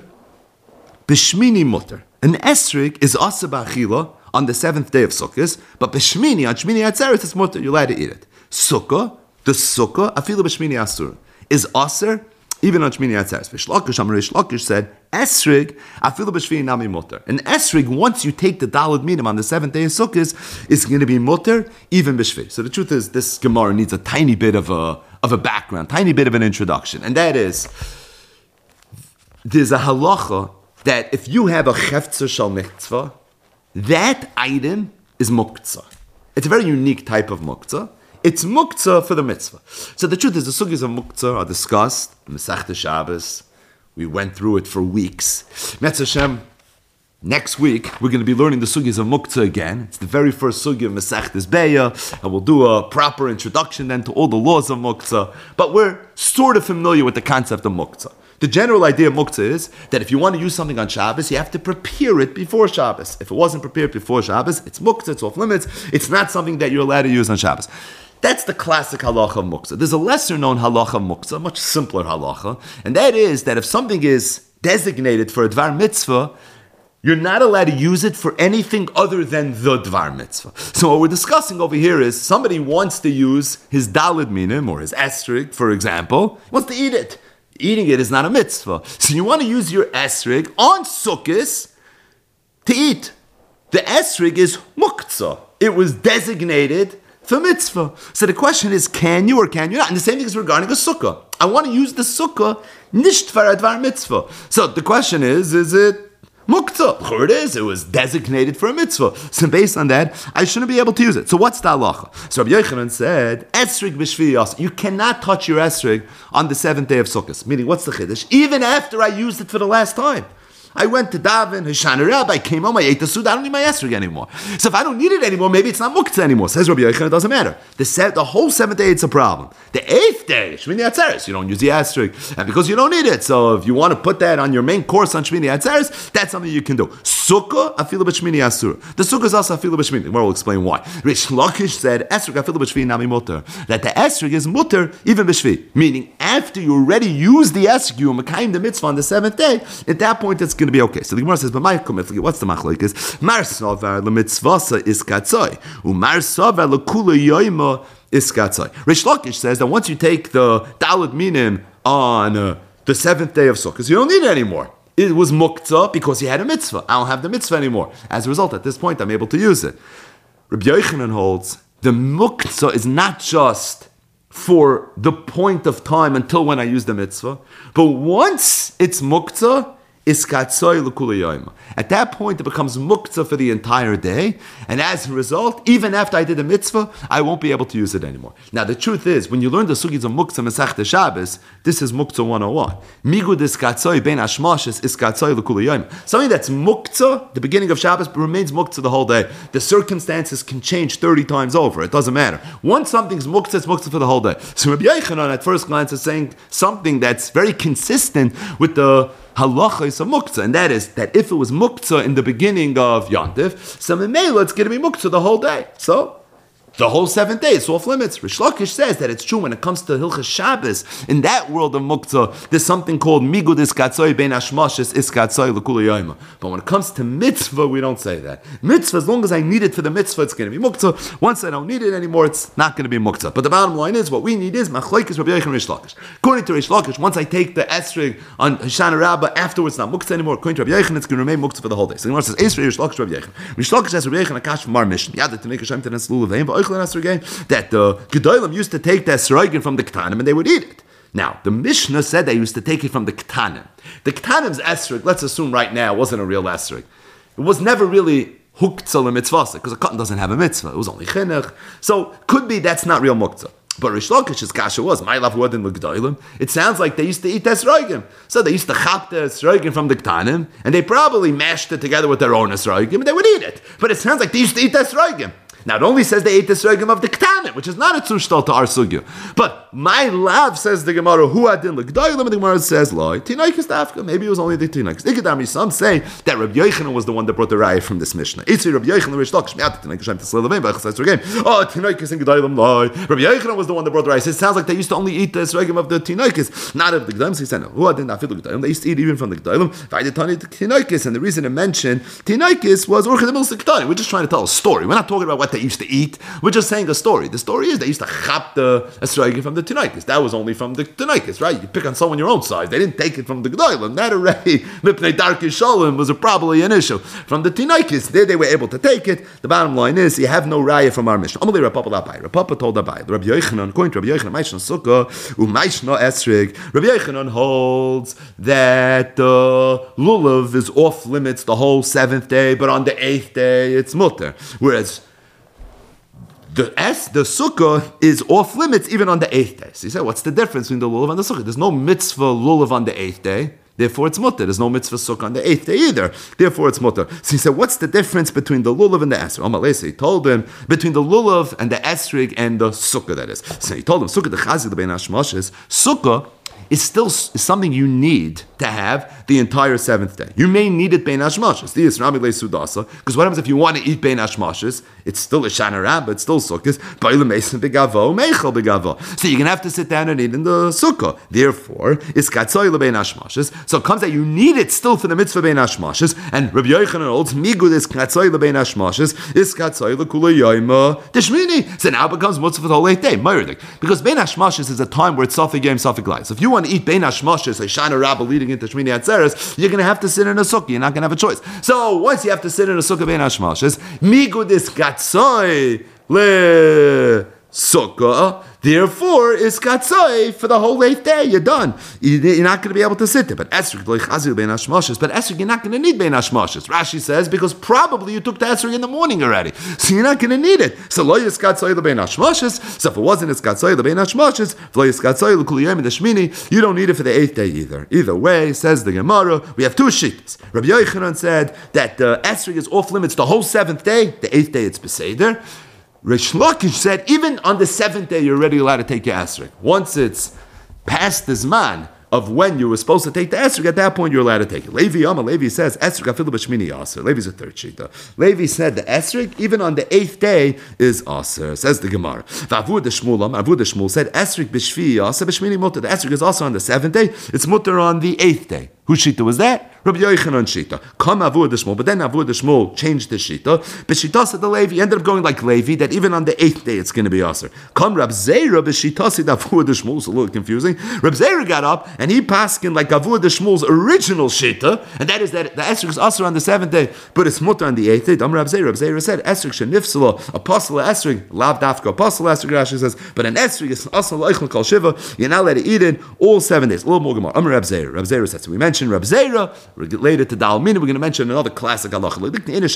b'shmini mutter." An esrig is aser b'achila on the seventh day of Sukkot, but b'shmini on Shmini Atzeres it's mutter. You're allowed to eat it. Sukkah, the sukkah, afilu b'shmini asur, is aser even on Shmini Atzeres. V'shlakish Amar Reish Lakish said, "Esrig afilu b'shvi nami mutter." An esrig, once you take the daled minim on the seventh day of Sukkot, is going to be mutter even b'shvi. So the truth is, this Gemara needs a tiny bit of a of a background, tiny bit of an introduction, and that is, there's a halacha that if you have a chefzer shal mitzvah, that item is muktzah. It's a very unique type of muktzah. It's muktzah for the mitzvah. So the truth is, the sugyas of muktzah are discussed in Masechta Shabbos. We went through it for weeks. Metz Hashem, next week, we're going to be learning the sugyas of muktzah again. It's the very first sugya of Masechtas Beya, and we'll do a proper introduction then to all the laws of muktzah. But we're sort of familiar with the concept of muktzah. The general idea of muktzah is that if you want to use something on Shabbos, you have to prepare it before Shabbos. If it wasn't prepared before Shabbos, it's muktzah, it's off limits. It's not something that you're allowed to use on Shabbos. That's the classic halacha of muktzah. There's a lesser known halacha of muktzah, much simpler halacha, and that is that if something is designated for a dvar mitzvah, you're not allowed to use it for anything other than the dvar mitzvah. So what we're discussing over here is somebody wants to use his daled minim or his esrig, for example, wants to eat it. Eating it is not a mitzvah. So you want to use your esrig on Sukkot to eat. The esrig is muktzah. It was designated for mitzvah. So the question is, can you or can you not? And the same thing is regarding a sukkah. I want to use the sukkah nicht for a dvar mitzvah. So the question is, is it muktzah? Sure it is. It was designated for a mitzvah. So based on that, I shouldn't be able to use it. So what's the halacha? So Rabbi Yochanan said, esrig b'shvi yas. You cannot touch your esrig on the seventh day of Sukkot. Meaning, what's the chiddush? Even after I used it for the last time. I went to daven, Hoshana Rabbah, I came home, I ate the suda, I don't need my esrog anymore. So if I don't need it anymore, maybe it's not muktzah anymore. Says Rabbi Yochanan, it doesn't matter. The, se- the whole seventh day, it's a problem. The eighth day, Shmini Atzeres, you don't use the esrog. And because you don't need it, so if you want to put that on your main course on Shmini Atzeres, that's something you can do. Sukkah, afilu b'shmini asur. The sukkah is also afilu b'shmini. The Gemara will explain why. Reish Lakish said, esrog afilu b'shvi nami mutter. That the esrog is mutter, even b'shvi. Meaning, after you already use the esrog, you mekayim the mitzvah on the seventh day, at that point it's going to be okay. So the Gemara says, but my what's the machlokes? Mar savar lemitzvasa is katzoi, umar savar lekula yoyma is katzoi. Rish Lakish says that once you take the daled minim on uh, the seventh day of Sukkot, you don't need it anymore. It was muktzah because you had a mitzvah. I don't have the mitzvah anymore. As a result, at this point, I'm able to use it. Rabbi Yochanan holds the muktzah is not just for the point of time until when I use the mitzvah, but once it's muktzah, it's katzoi l'kula yoyma. At that point, it becomes muktzah for the entire day, and as a result, even after I did the mitzvah, I won't be able to use it anymore. Now, the truth is, when you learn the sugis of muktzah Masechta Shabbos, this is muktzah one oh one. Migud is katzoi ben hashmashes is katzoi l'kula yoyma. Something that's muktzah, the beginning of Shabbos, remains muktzah the whole day. The circumstances can change thirty times over. It doesn't matter. Once something's muktzah, it's muktzah for the whole day. So Rabbi Yochanan, at first glance, is saying something that's very consistent with the halacha is a muktzah, and that is that if it was muktzah in the beginning of Yantif, so memela it's going to be muktzah the whole day. So the whole seventh day, it's off limits. Rish Lakish says that it's true when it comes to Hilchas Shabbos. In that world of muktzah, there's something called migud is katzoi ben hashmashes is katzoi l'kula yoyma. But when it comes to mitzvah, we don't say that. Mitzvah, as long as I need it for the mitzvah, it's going to be muktzah. Once I don't need it anymore, it's not going to be muktzah. But the bottom line is, what we need is machlokes Rabbi Yochanan Rish Lakish. According to Rish Lakish, once I take the esrog on Hoshana Rabbah, afterwards it's not muktzah anymore. According to Rabbi Yochanan, it's going to remain muktzah for the whole day. So the Gemara says, Esrei Rish Lakish Rabbi Yochanan. Rish Lakish says Rabbi Yochanan akash from our mission. Yada to make a shem to neslu levein, but oichlin esrog that the Gedolim used to take the esrogin from the Ketanim and they would eat it. Now, the Mishnah said they used to take it from the Ketanim. The Ketanim's esrog, let's assume right now, wasn't a real esrog. It was never really huktzah mitzvah, because a cotton doesn't have a mitzvah. It was only chinuch. So, could be that's not real muktzah. But Rish Lakish's kasha was, my love word in the Gedolim. It sounds like they used to eat esrogim. So they used to chop the esrogim from the Ketanim, and they probably mashed it together with their own esrogim, and they would eat it. But it sounds like they used to eat esrogim. Now, it only says they ate the esrogim of the Ketanim, which is not a tzushtal to our sugya. But my love, says the Gemara, who adin l'gdolim, and the Gemara says, loy, tinaikis dafka. Maybe it was only the tinaikis. Ikadami, some say that Rabbi Yochanan was the one that brought the raya from this Mishnah. Itzri Rabbi Yochanan, Rish Lakish, mi'at tinaikis shem t'slei levein, v'achas esrogim. Oh, tinaikis and gdolim, loy. Rabbi Yochanan was the one that brought the raya. It sounds like they used to only eat the esrogim of the tinaikis, not of the gdolim. So he said, no, who adin dafka l'gdolim. They used to eat even from the gdolim. V'ayde tinaikis, and the reason it mentioned tinaikis was urchid emil sektanim. We're just trying to tell a story. We're not talking about what they used to eat. We're just saying a story. The story is they used to chop the esrogim from the tinaikis. That was only from the tinaikis, right? You pick on someone your own size. They didn't take it from the gdolim. That already, mipnei darkish shalom, was a, probably an issue. From the tinaikis, there they were able to take it. The bottom line is, you have no raya from our mission. Amalei Rapapa Labai. Rapapa told Abai. Rabbi Yochanan, according to Rabbi Yochanan, Maishna Sukkah, Umaishna Esrig. Rabbi Yochanan holds that the uh, lulav is off limits the whole seventh day, but on the eighth day it's mutter. Whereas The S, the sukkah, is off limits even on the eighth day. So you say, what's the difference between the lulav and the sukkah? There's no mitzvah lulav on the eighth day, therefore it's mutter. There's no mitzvah sukkah on the eighth day either, therefore it's mutter. So he said, what's the difference between the lulav and the esrig? Amalei, he told him, between the lulav and the esrig and the sukkah, that is. So he told him, sukkah the chazi the bein hashmashes, sukkah is still is something you need to have the entire seventh day. You may need it bein hashmashes. Because what happens if you want to eat bein hashmashes? It's still a shana rabbah, it's still sukkahs. So you're going to have to sit down and eat in the sukkah. Therefore, it's katzoy bein hashmashes. So it comes that you need it still for the mitzvah bein hashmashes. And Rabbi Yochanan holds, migud is katzoy bein hashmashes, is katzoy l'kula yoyma tishmini. So now it becomes mitzvah for the whole eighth day. Because bein hashmashes is a time where it's safek yom safek lai. So if you want to eat bein hashmashes, a shana rabbah leading into Shmini Atzeres, you're going to have to sit in a sukkah. You're not going to have a choice. So once you have to sit in a sukkah bein hashmashes, migud is katzoy le sukkah. Therefore, it's katzoi for the whole eighth day. You're done. You're not going to be able to sit there. But esrog, but esrog, you're not going to need bein hashmashes. Rashi says, because probably you took the esrog in the morning already. So you're not going to need it. So lo yis katzoi bein hashmashes. So if it wasn't it's katzoi bein hashmashes, lo yis katzoi l'kuliyim the shmini, you don't need it for the eighth day either. Either way, says the Gemara, we have two shittas. Rabbi Yochanan said that the esrog is off limits the whole seventh day. The eighth day it's beseder. Rish Lakish said, even on the seventh day, you're already allowed to take your esrog. Once it's past the zman, of when you were supposed to take the esrog, at that point you're allowed to take it. Levi Yama, Levi says, esrog afilu b'shmini aser. Levi's a third shita. Levi said the esrog, even on the eighth day, is aser. Says the Gemara. V'avud the Shmulam, Avud the Shmul said, esrog b'shvi aser b'shmini mutter. The esrog is also on the seventh day. It's mutter on the eighth day. Whose shita was that? Rabbi Yochanan shita. Come Avud the Shmul, but then Avud the Shmul changed the shita. But shita said the Levi ended up going like Levi, that even on the eighth day it's going to be aser. Come Rab Zera b'shita said Avud the Shmul. It's a little confusing. Rab Zera got up and he passed in like Avud the Shmul's original shita, and that is that the esrog is aser on the seventh day, but it's mutter on the eighth day. Dam Rab Zera. Rab Zera said esrog shenifsala apostle esrog lav dafka apostle esrog. Rashi says, but an esrog is aser loichel kol shiva. You're not allowed to eat it all seven days. A little more Gemara. Am Rab Zera. Rab Zera said. So we mentioned Rab Zera related to Dal Mina. We're going to mention another classic halacha.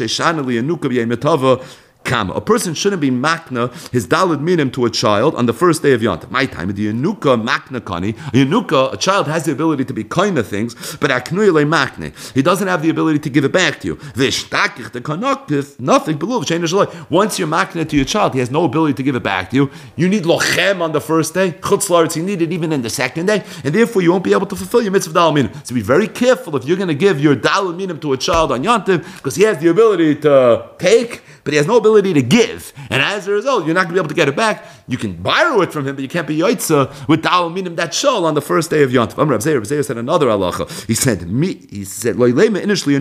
A person shouldn't be makna his dalid minim to a child on the first day of Yontif. My time, the Yanuka makna kani. A Yanuka, a child has the ability to be kind of things, but aknuyele makne. He doesn't have the ability to give it back to you. Vishtakich the kanakif, nothing below. Once you're makna to your child, he has no ability to give it back to you. You need lochem on the first day. Chutzlaritz, you need it even in the second day, and therefore you won't be able to fulfill your mitzvah dalid minim. So be very careful if you're going to give your dalid minim to a child on Yontif, because he has the ability to take, but he has no ability to give, and as a result, you're not going to be able to get it back. You can borrow it from him, but you can't be yoitza with dal minim that shol on the first day of Yontif. Amar Rav Zeir, Rav Zeir said another halacha. He said, "Me." He said, initially,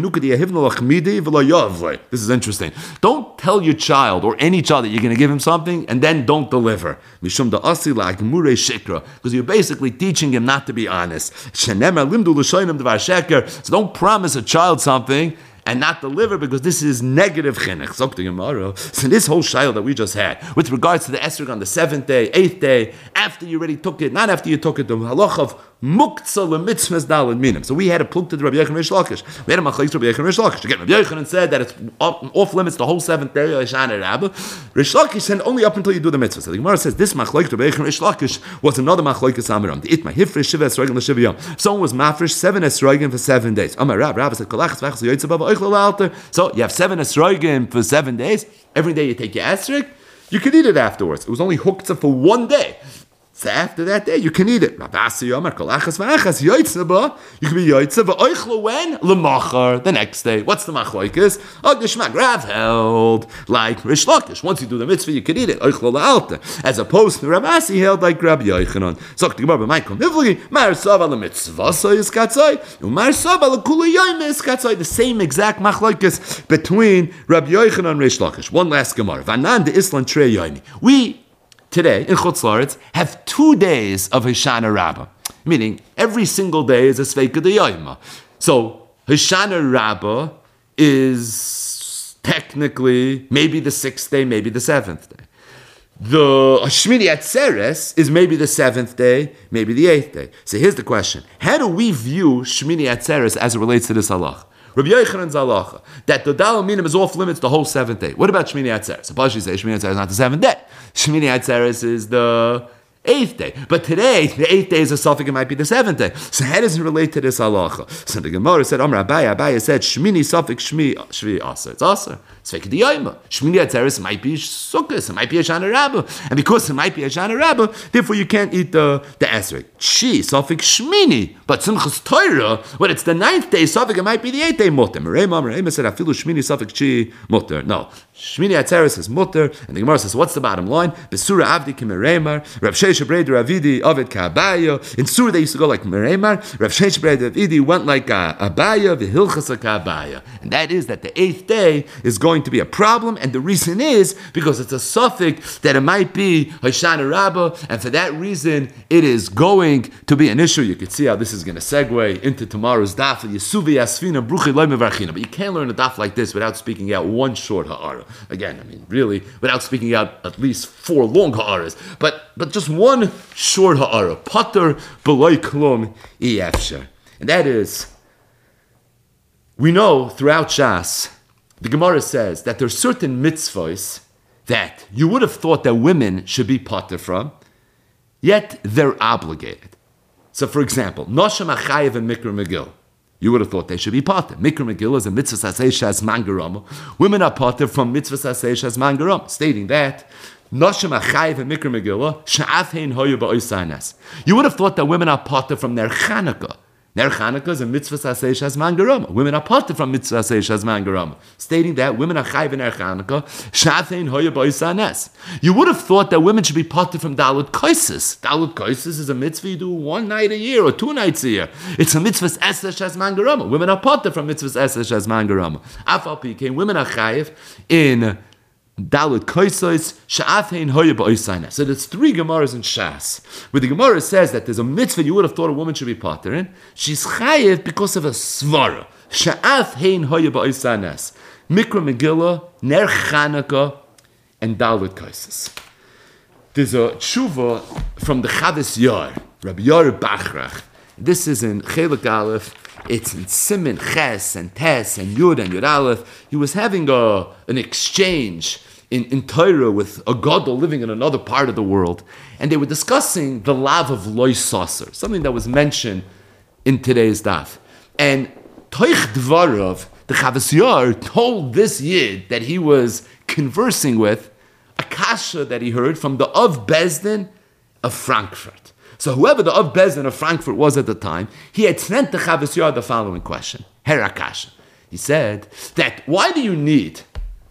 this is interesting. Don't tell your child or any child that you're going to give him something, and then don't deliver. Mishum da asi la gemure shikra, because you're basically teaching him not to be honest. So don't promise a child something and not deliver, because this is negative chinuch. So this whole shayla that we just had, with regards to the esrog on the seventh day, eighth day, after you already took it, not after you took it, the halach of muktzah lemitzvahs daled minim. So we had a plug to the Rabbi Yochanan Rish Lakish. We had a machlokes Rabbi Yochanan Rish Lakish. Again, Rabbi Yochanan said that it's off limits the whole seventh day of Shana Rabbah. Rish Lakish said only up until you do the mitzvah. So the Gemara says this machlokes Rabbi Yochanan Rish Lakish was another machlokes Amiram. The itma hifresh shiva esrogim l'shiva yom. Someone was mafresh seven esrogim for seven days. Amar Rab Rab said kolachas v'achas yoytzav b'oichlal alter. So you have seven esrogim for seven days. Every day you take your esrog, you can eat it afterwards. It was only hooked for one day. So after that day, you can eat it. You can be yoitza v'oichlo when? L'machar, the next day. What's the machlokes? Oh, Geshmak Rav held like Rish Lakish. Once you do the mitzvah, you can eat it. Oichlo la'alta. As opposed to Rav Asi held like Rabbi Yochanan. So the Gemara b'Maikom Nivli, Mar Sava l'mitzvah so is katzai, Mar Sava l'kula yoyim is katzai. The same exact machlokes between Rabbi Yochanan and Rish Lakish. One last Gemara. Vanan de Islan Trei Yoyni. We today, in Chutz La'aretz, have two days of Hoshana Rabbah. Meaning, every single day is a Sveika D'Yoyma. So, Hoshana Rabbah is technically maybe the sixth day, maybe the seventh day. The Shmini Atzeres is maybe the seventh day, maybe the eighth day. So here's the question. How do we view Shmini Atzeres as it relates to this halach? Rabbi Yochanan's halacha, that the Dal Minim is off limits the whole seventh day. What about Shmini Atzeres? Suppose you say Shmini Atzeres is not the seventh day. Shmini Atzeres is the eighth day. But today, the eighth day is a suffix, it might be the seventh day. So how does it relate to this halacha? So the Gemara said, Amr Abaye, Abaye said, Shmini suffix Shmi, Shvi Aser. It's Aser. It's Fekid Yoyma. Shmini Atzeres might be Sukkot, it might be a Shana Rabbah. And because it might be a Shana Rabbah, therefore you can't eat the, the Esrog. Shi, suffix Shmini. But Simchas Torah, when it's the ninth day, suffix, it might be the eighth day mutter. Merema, Merema said, Afilu Shmini suffix Shi mutter. No. Shmini Atzeres is mutter. And the Gemara says, what's the bottom line? Besura Avdi Ki Meremar. Rav Shesha Breder Avidi Ovid Ka'abaya. In Surah they used to go like Meremar. Rav Shesha Breder Avidi went like uh, Abaya v'hilchasa Ka'abaya. And that is that the eighth day is going to be a problem, and the reason is because it's a suffix that it might be Hoshana Rabbah, and for that reason it is going to be an issue. You can see how this is going to segue into tomorrow's daf. Yesuvi Asfina Bruchi Loy Mevarchina. But you can't learn a daf like this without speaking out one short ha'ara. Again, I mean, really, without speaking out at least four long ha'aras. But but just one short ha'ara. Pater b'loy klum i'efsher. And that is, we know throughout Shas, the Gemara says that there are certain mitzvahs that you would have thought that women should be pater from, yet they're obligated. So, for example, Nosha Machayev and Mikra Megillah. You would have thought they should be pater. Mikra Megillah is a mitzvah sasei shas mangaram. Women are pater from mitzvah sasei shas mangaram, stating that Noshim Achayev and Mikra Megillah, Sha'afhein Hoyu Ba'oisanes. You would have thought that women are parted from their Chanukah. Ner Chanukah is a mitzvah asay shazman garama. Women are parted from mitzvah asay shazman garama, stating that women are chayv in Ner Chanukah, Sha'afhein Hoyu Ba'oisanes. You would have thought that women should be parted from Dalut Koises. Dalut Koises is a mitzvah you do one night a year or two nights a year. It's a mitzvah asay shazman garama. Women are parted from mitzvah asay shazman garama. Afal Pikein, women are chayv in Dalit Koisos, Sha'afhein Hoya Ba'oisanes. So there's three Gemaras in Shas, where the Gemara says that there's a mitzvah you would have thought a woman should be pater in. She's chayev because of a svara. Sha'afhein Hoya Ba'oisanes. Mikra Megillah, Ner Chanukah, and Dalit Koisos. There's a tshuva from the Chavis Yar, Rabbi Yar Bachrach. This is in Chelik Aleph. It's in Siman, Ches, and Tes, and Yud, and Yud Aleph. He was having a, an exchange in, in Torah with a Gadol living in another part of the world. And they were discussing the lav of Loy Sasser, something that was mentioned in today's daf. And Toich Dvarov, the Chavis Yar, told this Yid that he was conversing with a kasha that he heard from the Av Bezdin of Frankfurt. So whoever the Av Bezdin of Frankfurt was at the time, he had sent the Chavis Yar the following question. Herakasha. He said that why do you need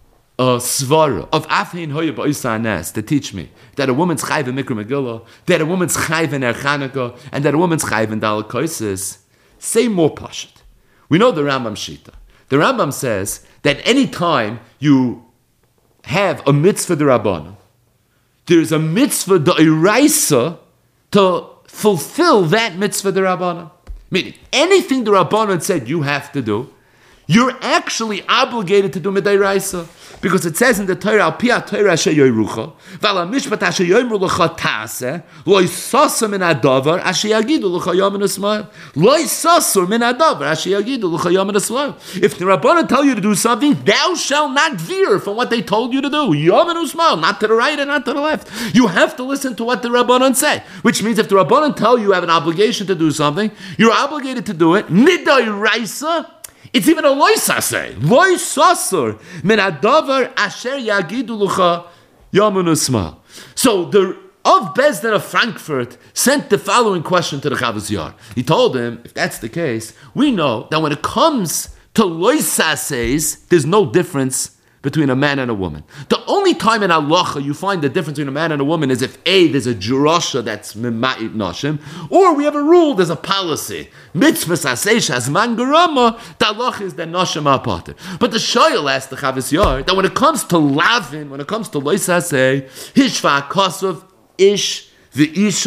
a svara of Afhein Hoya Ba'oisanes to teach me that a woman's chayv in Mikra Megillah, that a woman's chayv in Er Chanukah, and that a woman's chayv in Dalit Koisos? Say more pashut. We know the Rambam Shita. The Rambam says that any time you have a mitzvah d'Rabbanan, there is a mitzvah d'Oraisa to fulfill that mitzvah d'Rabbanan. Meaning, anything the Rabbanan said you have to do, you're actually obligated to do midairaisa, because it says in the Torah, Al pi Torah asher yoirucha, v'al mishpat asher yoimru lecha ta'aseh, lo yisasur min hadavar asher yagidu lecha yom v'smayil. Lo yisasur min hadavar asher yagidu lecha yom v'smayil. If the Rabbanan tell you to do something, thou shalt not veer from what they told you to do. Yom v'smayil, not to the right and not to the left. You have to listen to what the Rabbanan say, which means if the Rabbanan tell you you have an obligation to do something, you're obligated to do it midairaisa. It's even a lois asay. Lois asur min hadavar asher yagidu lucha yamun usma. So the Av Bezdin of Frankfurt sent the following question to the Chavis Yar. He told him, if that's the case, we know that when it comes to lois asays, there's no difference between a man and a woman. The only time in halacha you find the difference between a man and a woman is if A, there's a jurasha that's mima'it nashim, or we have a rule, there's a policy. Mitzvah saseh shazman garama, the halacha is that nashim are pater. But the shoyel asked the Chavis Yar that when it comes to lavin, when it comes to lois saseh, hishva kosov ish, there's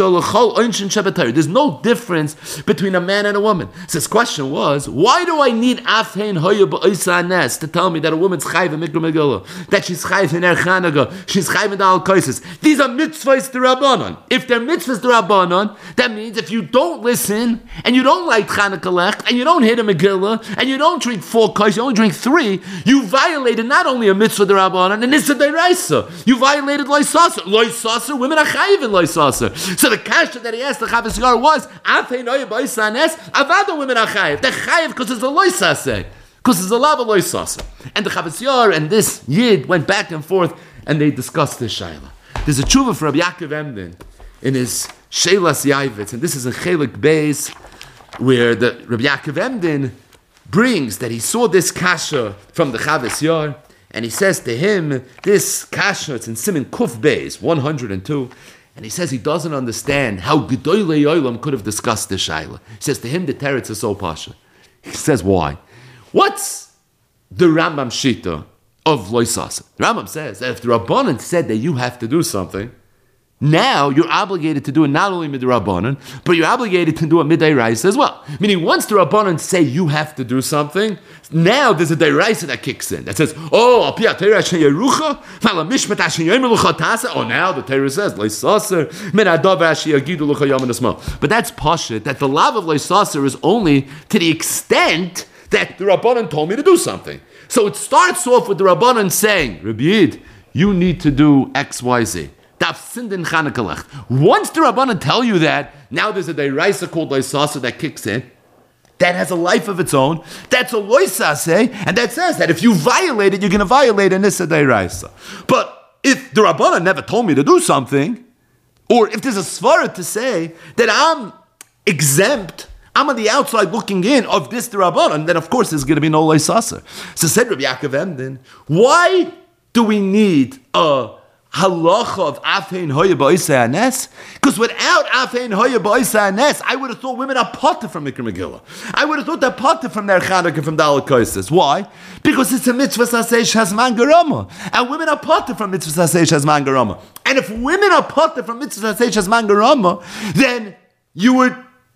no difference between a man and a woman. So his question was, why do I need Afhein Hoya Ba'oisanes to tell me that a woman's chayv in Mikra Megillah, that she's chayv in Er Chanukah, she's chayv in Dalit Koisos? These are mitzvahs d'Rabbanan. If they're mitzvahs d'Rabbanan, that means if you don't listen, and you don't like Chanukah Lech, and you don't hit a Megillah, and you don't drink four kois, you only drink three, you violated not only a mitzvah d'Rabbanan, and it's a d'Oraisa. You violated Lois Sasser. Lois Sasser, women are chayv in Lois Sasser. So the question that he asked the Chavis Yar was, Afhein Hoya Ba'oisanes, avada women are chayiv. They're chayiv because it's a lois aseh, because it's a lava lois aseh. And the Chavis Yar and this Yid went back and forth, and they discussed this shayla. There's a tshuva for Rabbi Yaakov Emden in his Sheilas Yavitz, and this is in Chelik Beis, where the Rabbi Yaakov Emden brings that he saw this kasha from the Chavis Yar, and he says to him, this kasha, it's in Siman Kuf Beis, one hundred two. And he says he doesn't understand how Gedolei Olam could have discussed this shayla. He says to him the teretz is so pasha. He says why? What's the Rambam Shita of Lois Asur? The Rambam says that if the Rabbanan said that you have to do something, now you're obligated to do it not only midrabanan, but you're obligated to do it midairaisa as well. Meaning once the Rabbanan say you have to do something, now there's a deiraisa that kicks in that says, oh, al pi Torah asher yerucha, v'al mishpat asher yomer lucha ta'aseh. Oh, now the Torah says Lois Asur min hadavar asher yagidu lucha yom v'smayil. But that's pashut that the lav of Lois Asur is only to the extent that the Rabbanan told me to do something. So it starts off with the Rabbanan saying, Rabbi Yid, you need to do X, Y, Z. Once the Rabbanan tell you that, now there's a deiraisa called Lois Asur that kicks in, that has a life of its own, that's a Lois Asur, and that says that if you violate it, you're going to violate an Issa deiraisa. But if the Rabbanan never told me to do something, or if there's a svara to say that I'm exempt, I'm on the outside looking in of this Rabbanan, then of course there's going to be no Leis Aser. So said Rabbi Yaakov Emden, why do we need a halacha of Afein Hoya Ba'isei Anes? Because without Afein Hoya Ba'isei Anes, I would have thought women are potter from Mikra Megillah. I would have thought they're potter from their Chanukah and from Dalet Koises. Why? Because it's a mitzvah sasei shazman garama. And women are potter from mitzvah sasei shazman garama. And if women are potter from mitzvah sasei shazman garama, then you would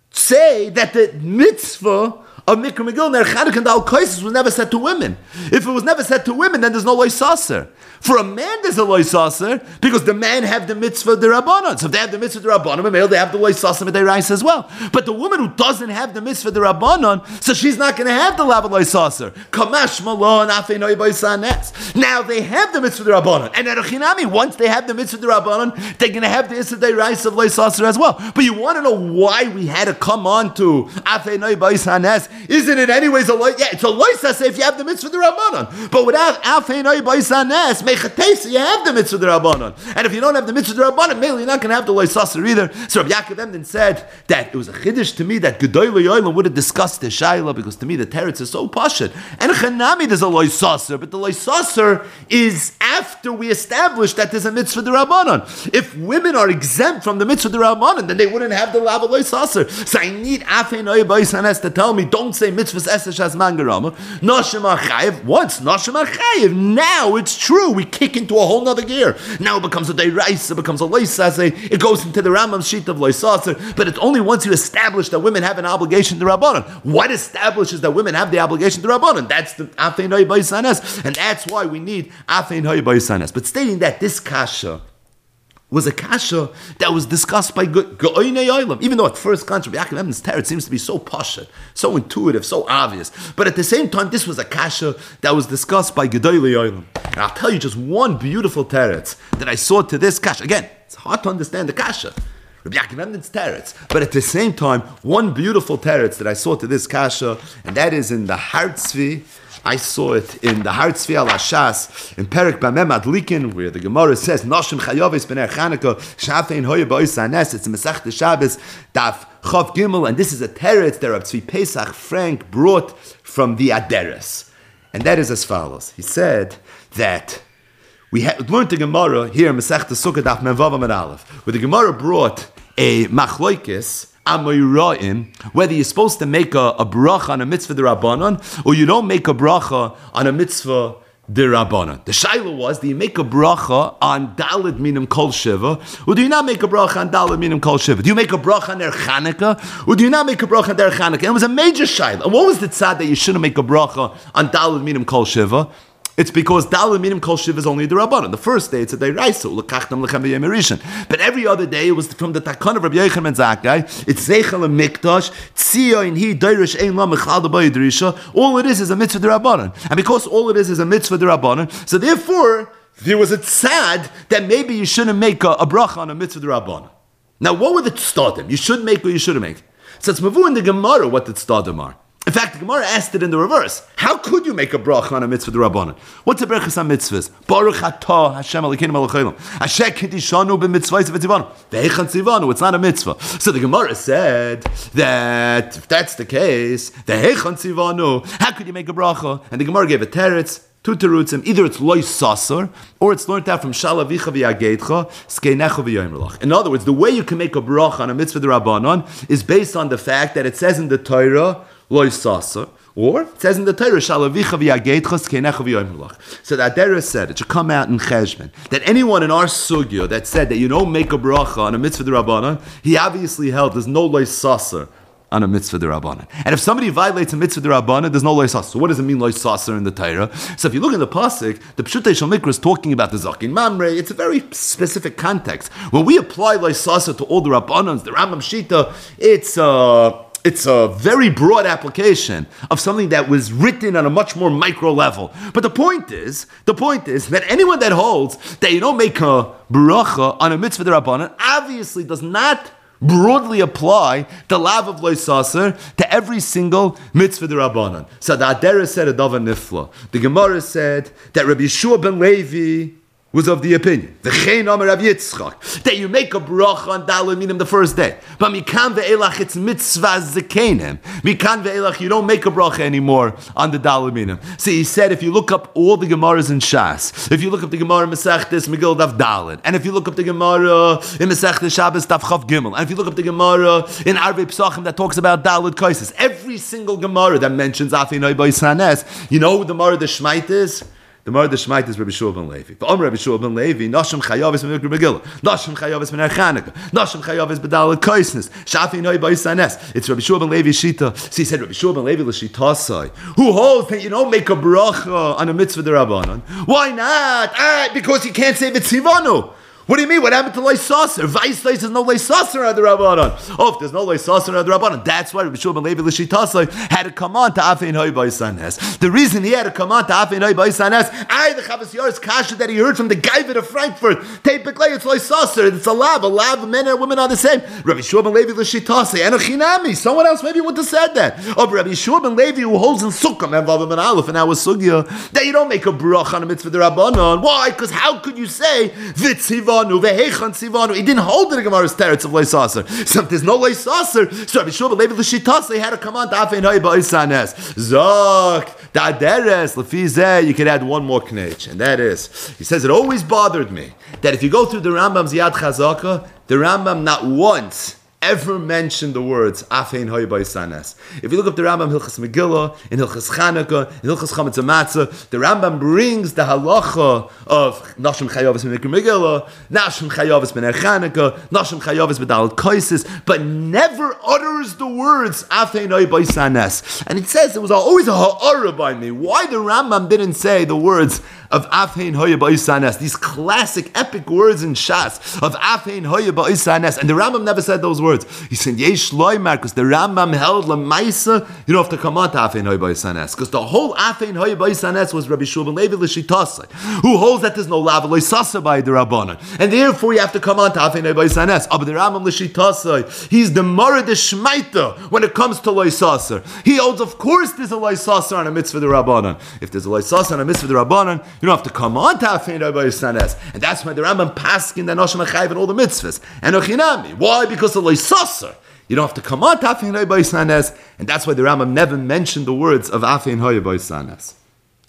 say that the mitzvah of Mikra Megillah and Chanukah and Dalet Koises was never said to women. If it was never said to women, then there's no Leis Aser. For a man, there's a Leis Aser because the men have the mitzvah d'Rabbanan. So if they have the mitzvah d'Rabbanan, they have the Leis Aser d'Oraisa as well. But the woman who doesn't have the mitzvah d'Rabbanan, so she's not going to have the lav Leis Aser. Kamash malon afei noi b'yisanes. Now they have the mitzvah d'Rabbanan, and at Achinami, once they have the mitzvah d'Rabbanan, they're going to have the Issa d'Oraisa of Leis Aser as well. But you want to know why we had to come on to afei noi b'yisanes? Isn't it anyways a Leis? Yeah, it's a Leis Aser if you have the mitzvah d'Rabbanan. But without afei noi b'yisanes, you have the mitzvah d'Rabbanan, and if you don't have the mitzvah d'Rabbanan, maybe you're not going to have the Leis Aser either. So Rabbi Yaakov Emden said that it was a chiddush to me that Gedolei Yolim would have discussed the shaila, because to me the teretz is so pashut. And Chanami there's a Leis Aser, but the Leis Aser is after we establish that there's a mitzvah d'Rabbanan. If women are exempt from the mitzvah d'Rabbanan, then they wouldn't have the lav Leis Aser. So I need Afein Hoya Ba'isei Anes to tell me, don't say mitzvahs esesh as mangarama. Nashim achayev. Once Nashim achayev, now it's true. We kick into a whole nother gear. Now it becomes a Deiraisa, it becomes a Leis Aser, it goes into the Rambam sheet of Leis Aser, but it's only once you establish that women have an obligation to Rabbanan. What establishes that women have the obligation to Rabbanan? That's the Afein Hoya Ba'isei Anes, and that's why we need Afein Hoya Ba'isei Anes. But stating that this kasha was a kasha that was discussed by Ge'oinei Olam, even though at first glance Rabbi Yaakov Emden's teretz seems to be so pashut, so intuitive, so obvious. But at the same time, this was a kasha that was discussed by Ge'oinei Olam. And I'll tell you just one beautiful teretz that I saw to this kasha. Again, it's hard to understand the kasha, Rabbi Yaakov Emden's teretz, but at the same time, one beautiful teretz that I saw to this kasha, and that is in the Hartzvi. I saw it in the Hartzvi al Hashas in Perek Bamem Adlikin, where the Gemara says Noshim Chayavis B'nei Chanukah Shafein Hoya Ba'isei Anes. It's Masechta Shabbos Daf Chav Gimel, and this is a teretz that Rabbi Tzvi Pesach Frank brought from the Aderes, and that is as follows. He said that we had learned the Gemara here in Masechta Sukkah Daf Mevav Amud Aleph, where the Gemara brought a machloikis Amoiraim, whether you're supposed to make a, a bracha on a mitzvah d'Rabbanan, or you don't make a bracha on a mitzvah d'Rabbanan. The shaila was, do you make a bracha on Daled Minim Kol Shiva, or do you not make a bracha on Daled Minim Kol Shiva? Do you make a bracha on their Chanukah, or do you not make a bracha on their Chanukah? And it was a major shaila. And what was the tzad that you shouldn't make a bracha on Daled Minim Kol Shiva? It's because Daled Minim Kol Shiva is only the Rabbanan. The first day it's a Deiraisa, L'kachtam Lechem B'Yom Rishon. But every other day it was from the Takon of Rabbi Yochanan ben Zakkai. It's Zeichel Mikdash, Tzion Hi Deirish Ein La Mechal D'Bay Drisha. All it is is a mitzvah d'Rabbanan, and because all it is is a mitzvah d'Rabbanan, so therefore there was a tzad that maybe you shouldn't make a, a bracha on a mitzvah d'Rabbanan. Now, what were the tzadim? You should make or you shouldn't make. So it's mavu in the Gemara what the tzadim are. In fact, the Gemara asked it in the reverse. How could you make a bracha on a mitzvah d'Rabbanan? What's a bracha on mitzvahs? Baruch atah Hashem Elokeinu melech haolam. Asher kedishanu b'mitzvahs v'tzivanu. Ve'echan tzivanu. It's not a mitzvah. So the Gemara said that if that's the case, ve'echan tzivanu. How could you make a bracha? And the Gemara gave a teretz. Two terutzim. Either it's loy sasar, or it's learned out from shalavicha v'yageitcha skeinecha v'yoyim. In other words, the way you can make a bracha on a mitzvah d'Rabbanan is based on the fact that it says in the Torah loy sasar, or it says in the Torah shalavicha v'yageitcha skeinecha v'yoyim. So the Adera said it should come out in Cheshbon that anyone in our sugya that said that you don't make a bracha on a mitzvah d'Rabbanan, he obviously held there's no loy sasar on a mitzvah d'Rabbanan. And if somebody violates a mitzvah d'Rabbanan, there's no loy sasar. So what does it mean loy sasar in the Torah? So if you look in the pasuk, the Pshutei Shel Mikra is talking about the Zakin Mamre. It's a very specific context. When we apply loy sasar to all the Rabbanans, the Rambam Shita, it's a It's a very broad application of something that was written on a much more micro level. But the point is, the point is that anyone that holds that you don't make a bracha on a mitzvah d'Rabbanan obviously does not broadly apply the lav of loy sasar to every single mitzvah d'Rabbanan. So the Adera said a davar nifla. The Gemara said that Rabbi Yeshua ben Levi was of the opinion V'chein Amar Rav Yitzchak that you make a bracha on Daled Minim the first day, but mikan ve'elach it's mitzvah zekenim. Mikan ve'elach you don't make a bracha anymore on the Daled Minim. See, he said if you look up all the Gemaras in Shas, if you look up the Gemara Masechtes Megillah Daf Daled, and if you look up the Gemara in Masechtes Shabbos Daf Chav Gimel, and if you look up the Gemara in Arvei Pesachim that talks about Daled Kaisis, every single Gemara that mentions Afei Noi Bais Hanes, you know who the Gemara the Shmait is? The Gemara the Shmait is Rabbi Shua ben Levi. But Rabbi Shua ben Levi, Nashim Chayavis ben Mikra Megillah, Nashim Chayavis ben Chanukah, Nashim Chayavis ben Daled Kaisnes, Shafei Noi Bais Hanes. It's Rabbi Shua ben Levi Shita. So he said Rabbi Shua ben Levi l'Shitasai, who holds that you don't make a bracha on a mitzvah d'Rabbanan. Why not? Ah, because you can't say Vitzivanu. What do you mean? What happened to Leisaser? Vaisleis is no Leisaser at the Rabbanon. Oh, if there's no Leisaser at the Rabbanon, that's why Rabbi Shua ben Levi l'Shitasai had to come on to Afein Hoi Bais Hanes. The reason he had to come on to Afein Hoi Bais Hanes, I the Chavas Yaris Kasha that he heard from the Gaivet of Frankfurt. Typically, it's Leisaser. It's a lab. A lab. Men and women are the same. Rabbi Shua ben Levi l'Shitasai and a Chinami. Someone else maybe would have said that. Oh, Rabbi Shua ben Levi who holds in Sukkah and Vav ben Aleph and our Sugya that you don't make a brach on a mitzvah the Rabbanon. Why? Because how could you say Vitziva? He didn't hold the Gemara's teretz of Leisaser. So if there's no Leisaser, so Rabbi Shua ben Levi l'Shitasai had to come on to Afein Hoi Bais Hanes. Zok Da'aderes Lefi Zeh. You could add one more knech, and that is, he says it always bothered me that if you go through the Rambam's Yad Chazaka, the Rambam not once ever mentioned the words Afein Hoi Bais Hanes. If you look up the Rambam Hilchas Megillah, in Hilchas Chanukah, in Hilchas Chametz Matzah, the Rambam brings the halacha of Nashim Chayavis Ben Megillah, Nashim Chayavis Ben Chanukah, Nashim Chayavis Ben Daled Kaisis, but never utters the words Afein Hoi Bais Hanes. And it says it was always a ha'ara by me. Why the Rambam didn't say the words of Afein Hoi Bais Hanes, these classic epic words in Shas of Afein Hoi Bais Hanes, and the Rambam never said those words. He said Yesh Loimar because the Rambam held Lamaisa. You don't have to come on to Afein Hoi Bais Hanes because the whole Afein Hoi Bais Hanes was Rabbi Shua ben Levi l'Shitasai, who holds that there's no lava Leisasa by the Rabbanan, and therefore you have to come on to Afein Hoi Bais Hanes. But the Rambam l'Shitasai, he's the Mara de Shmaita when it comes to Leisasa. He holds, of course, there's a Leisasa on a mitzvah the Rabbanan. If there's a Leisasa on a mitzvah the Rabbanan, you don't have to come on to Afein Hoi Bais Hanes, and that's why the Rambam paskin the Noshim Achayv and all the mitzvahs and Ochinami. Why? Because the Leisasa. You don't have to come on to Afein Hoi Bais Hanes, and that's why the Rambam never mentioned the words of Afein Hoi Bais Hanes.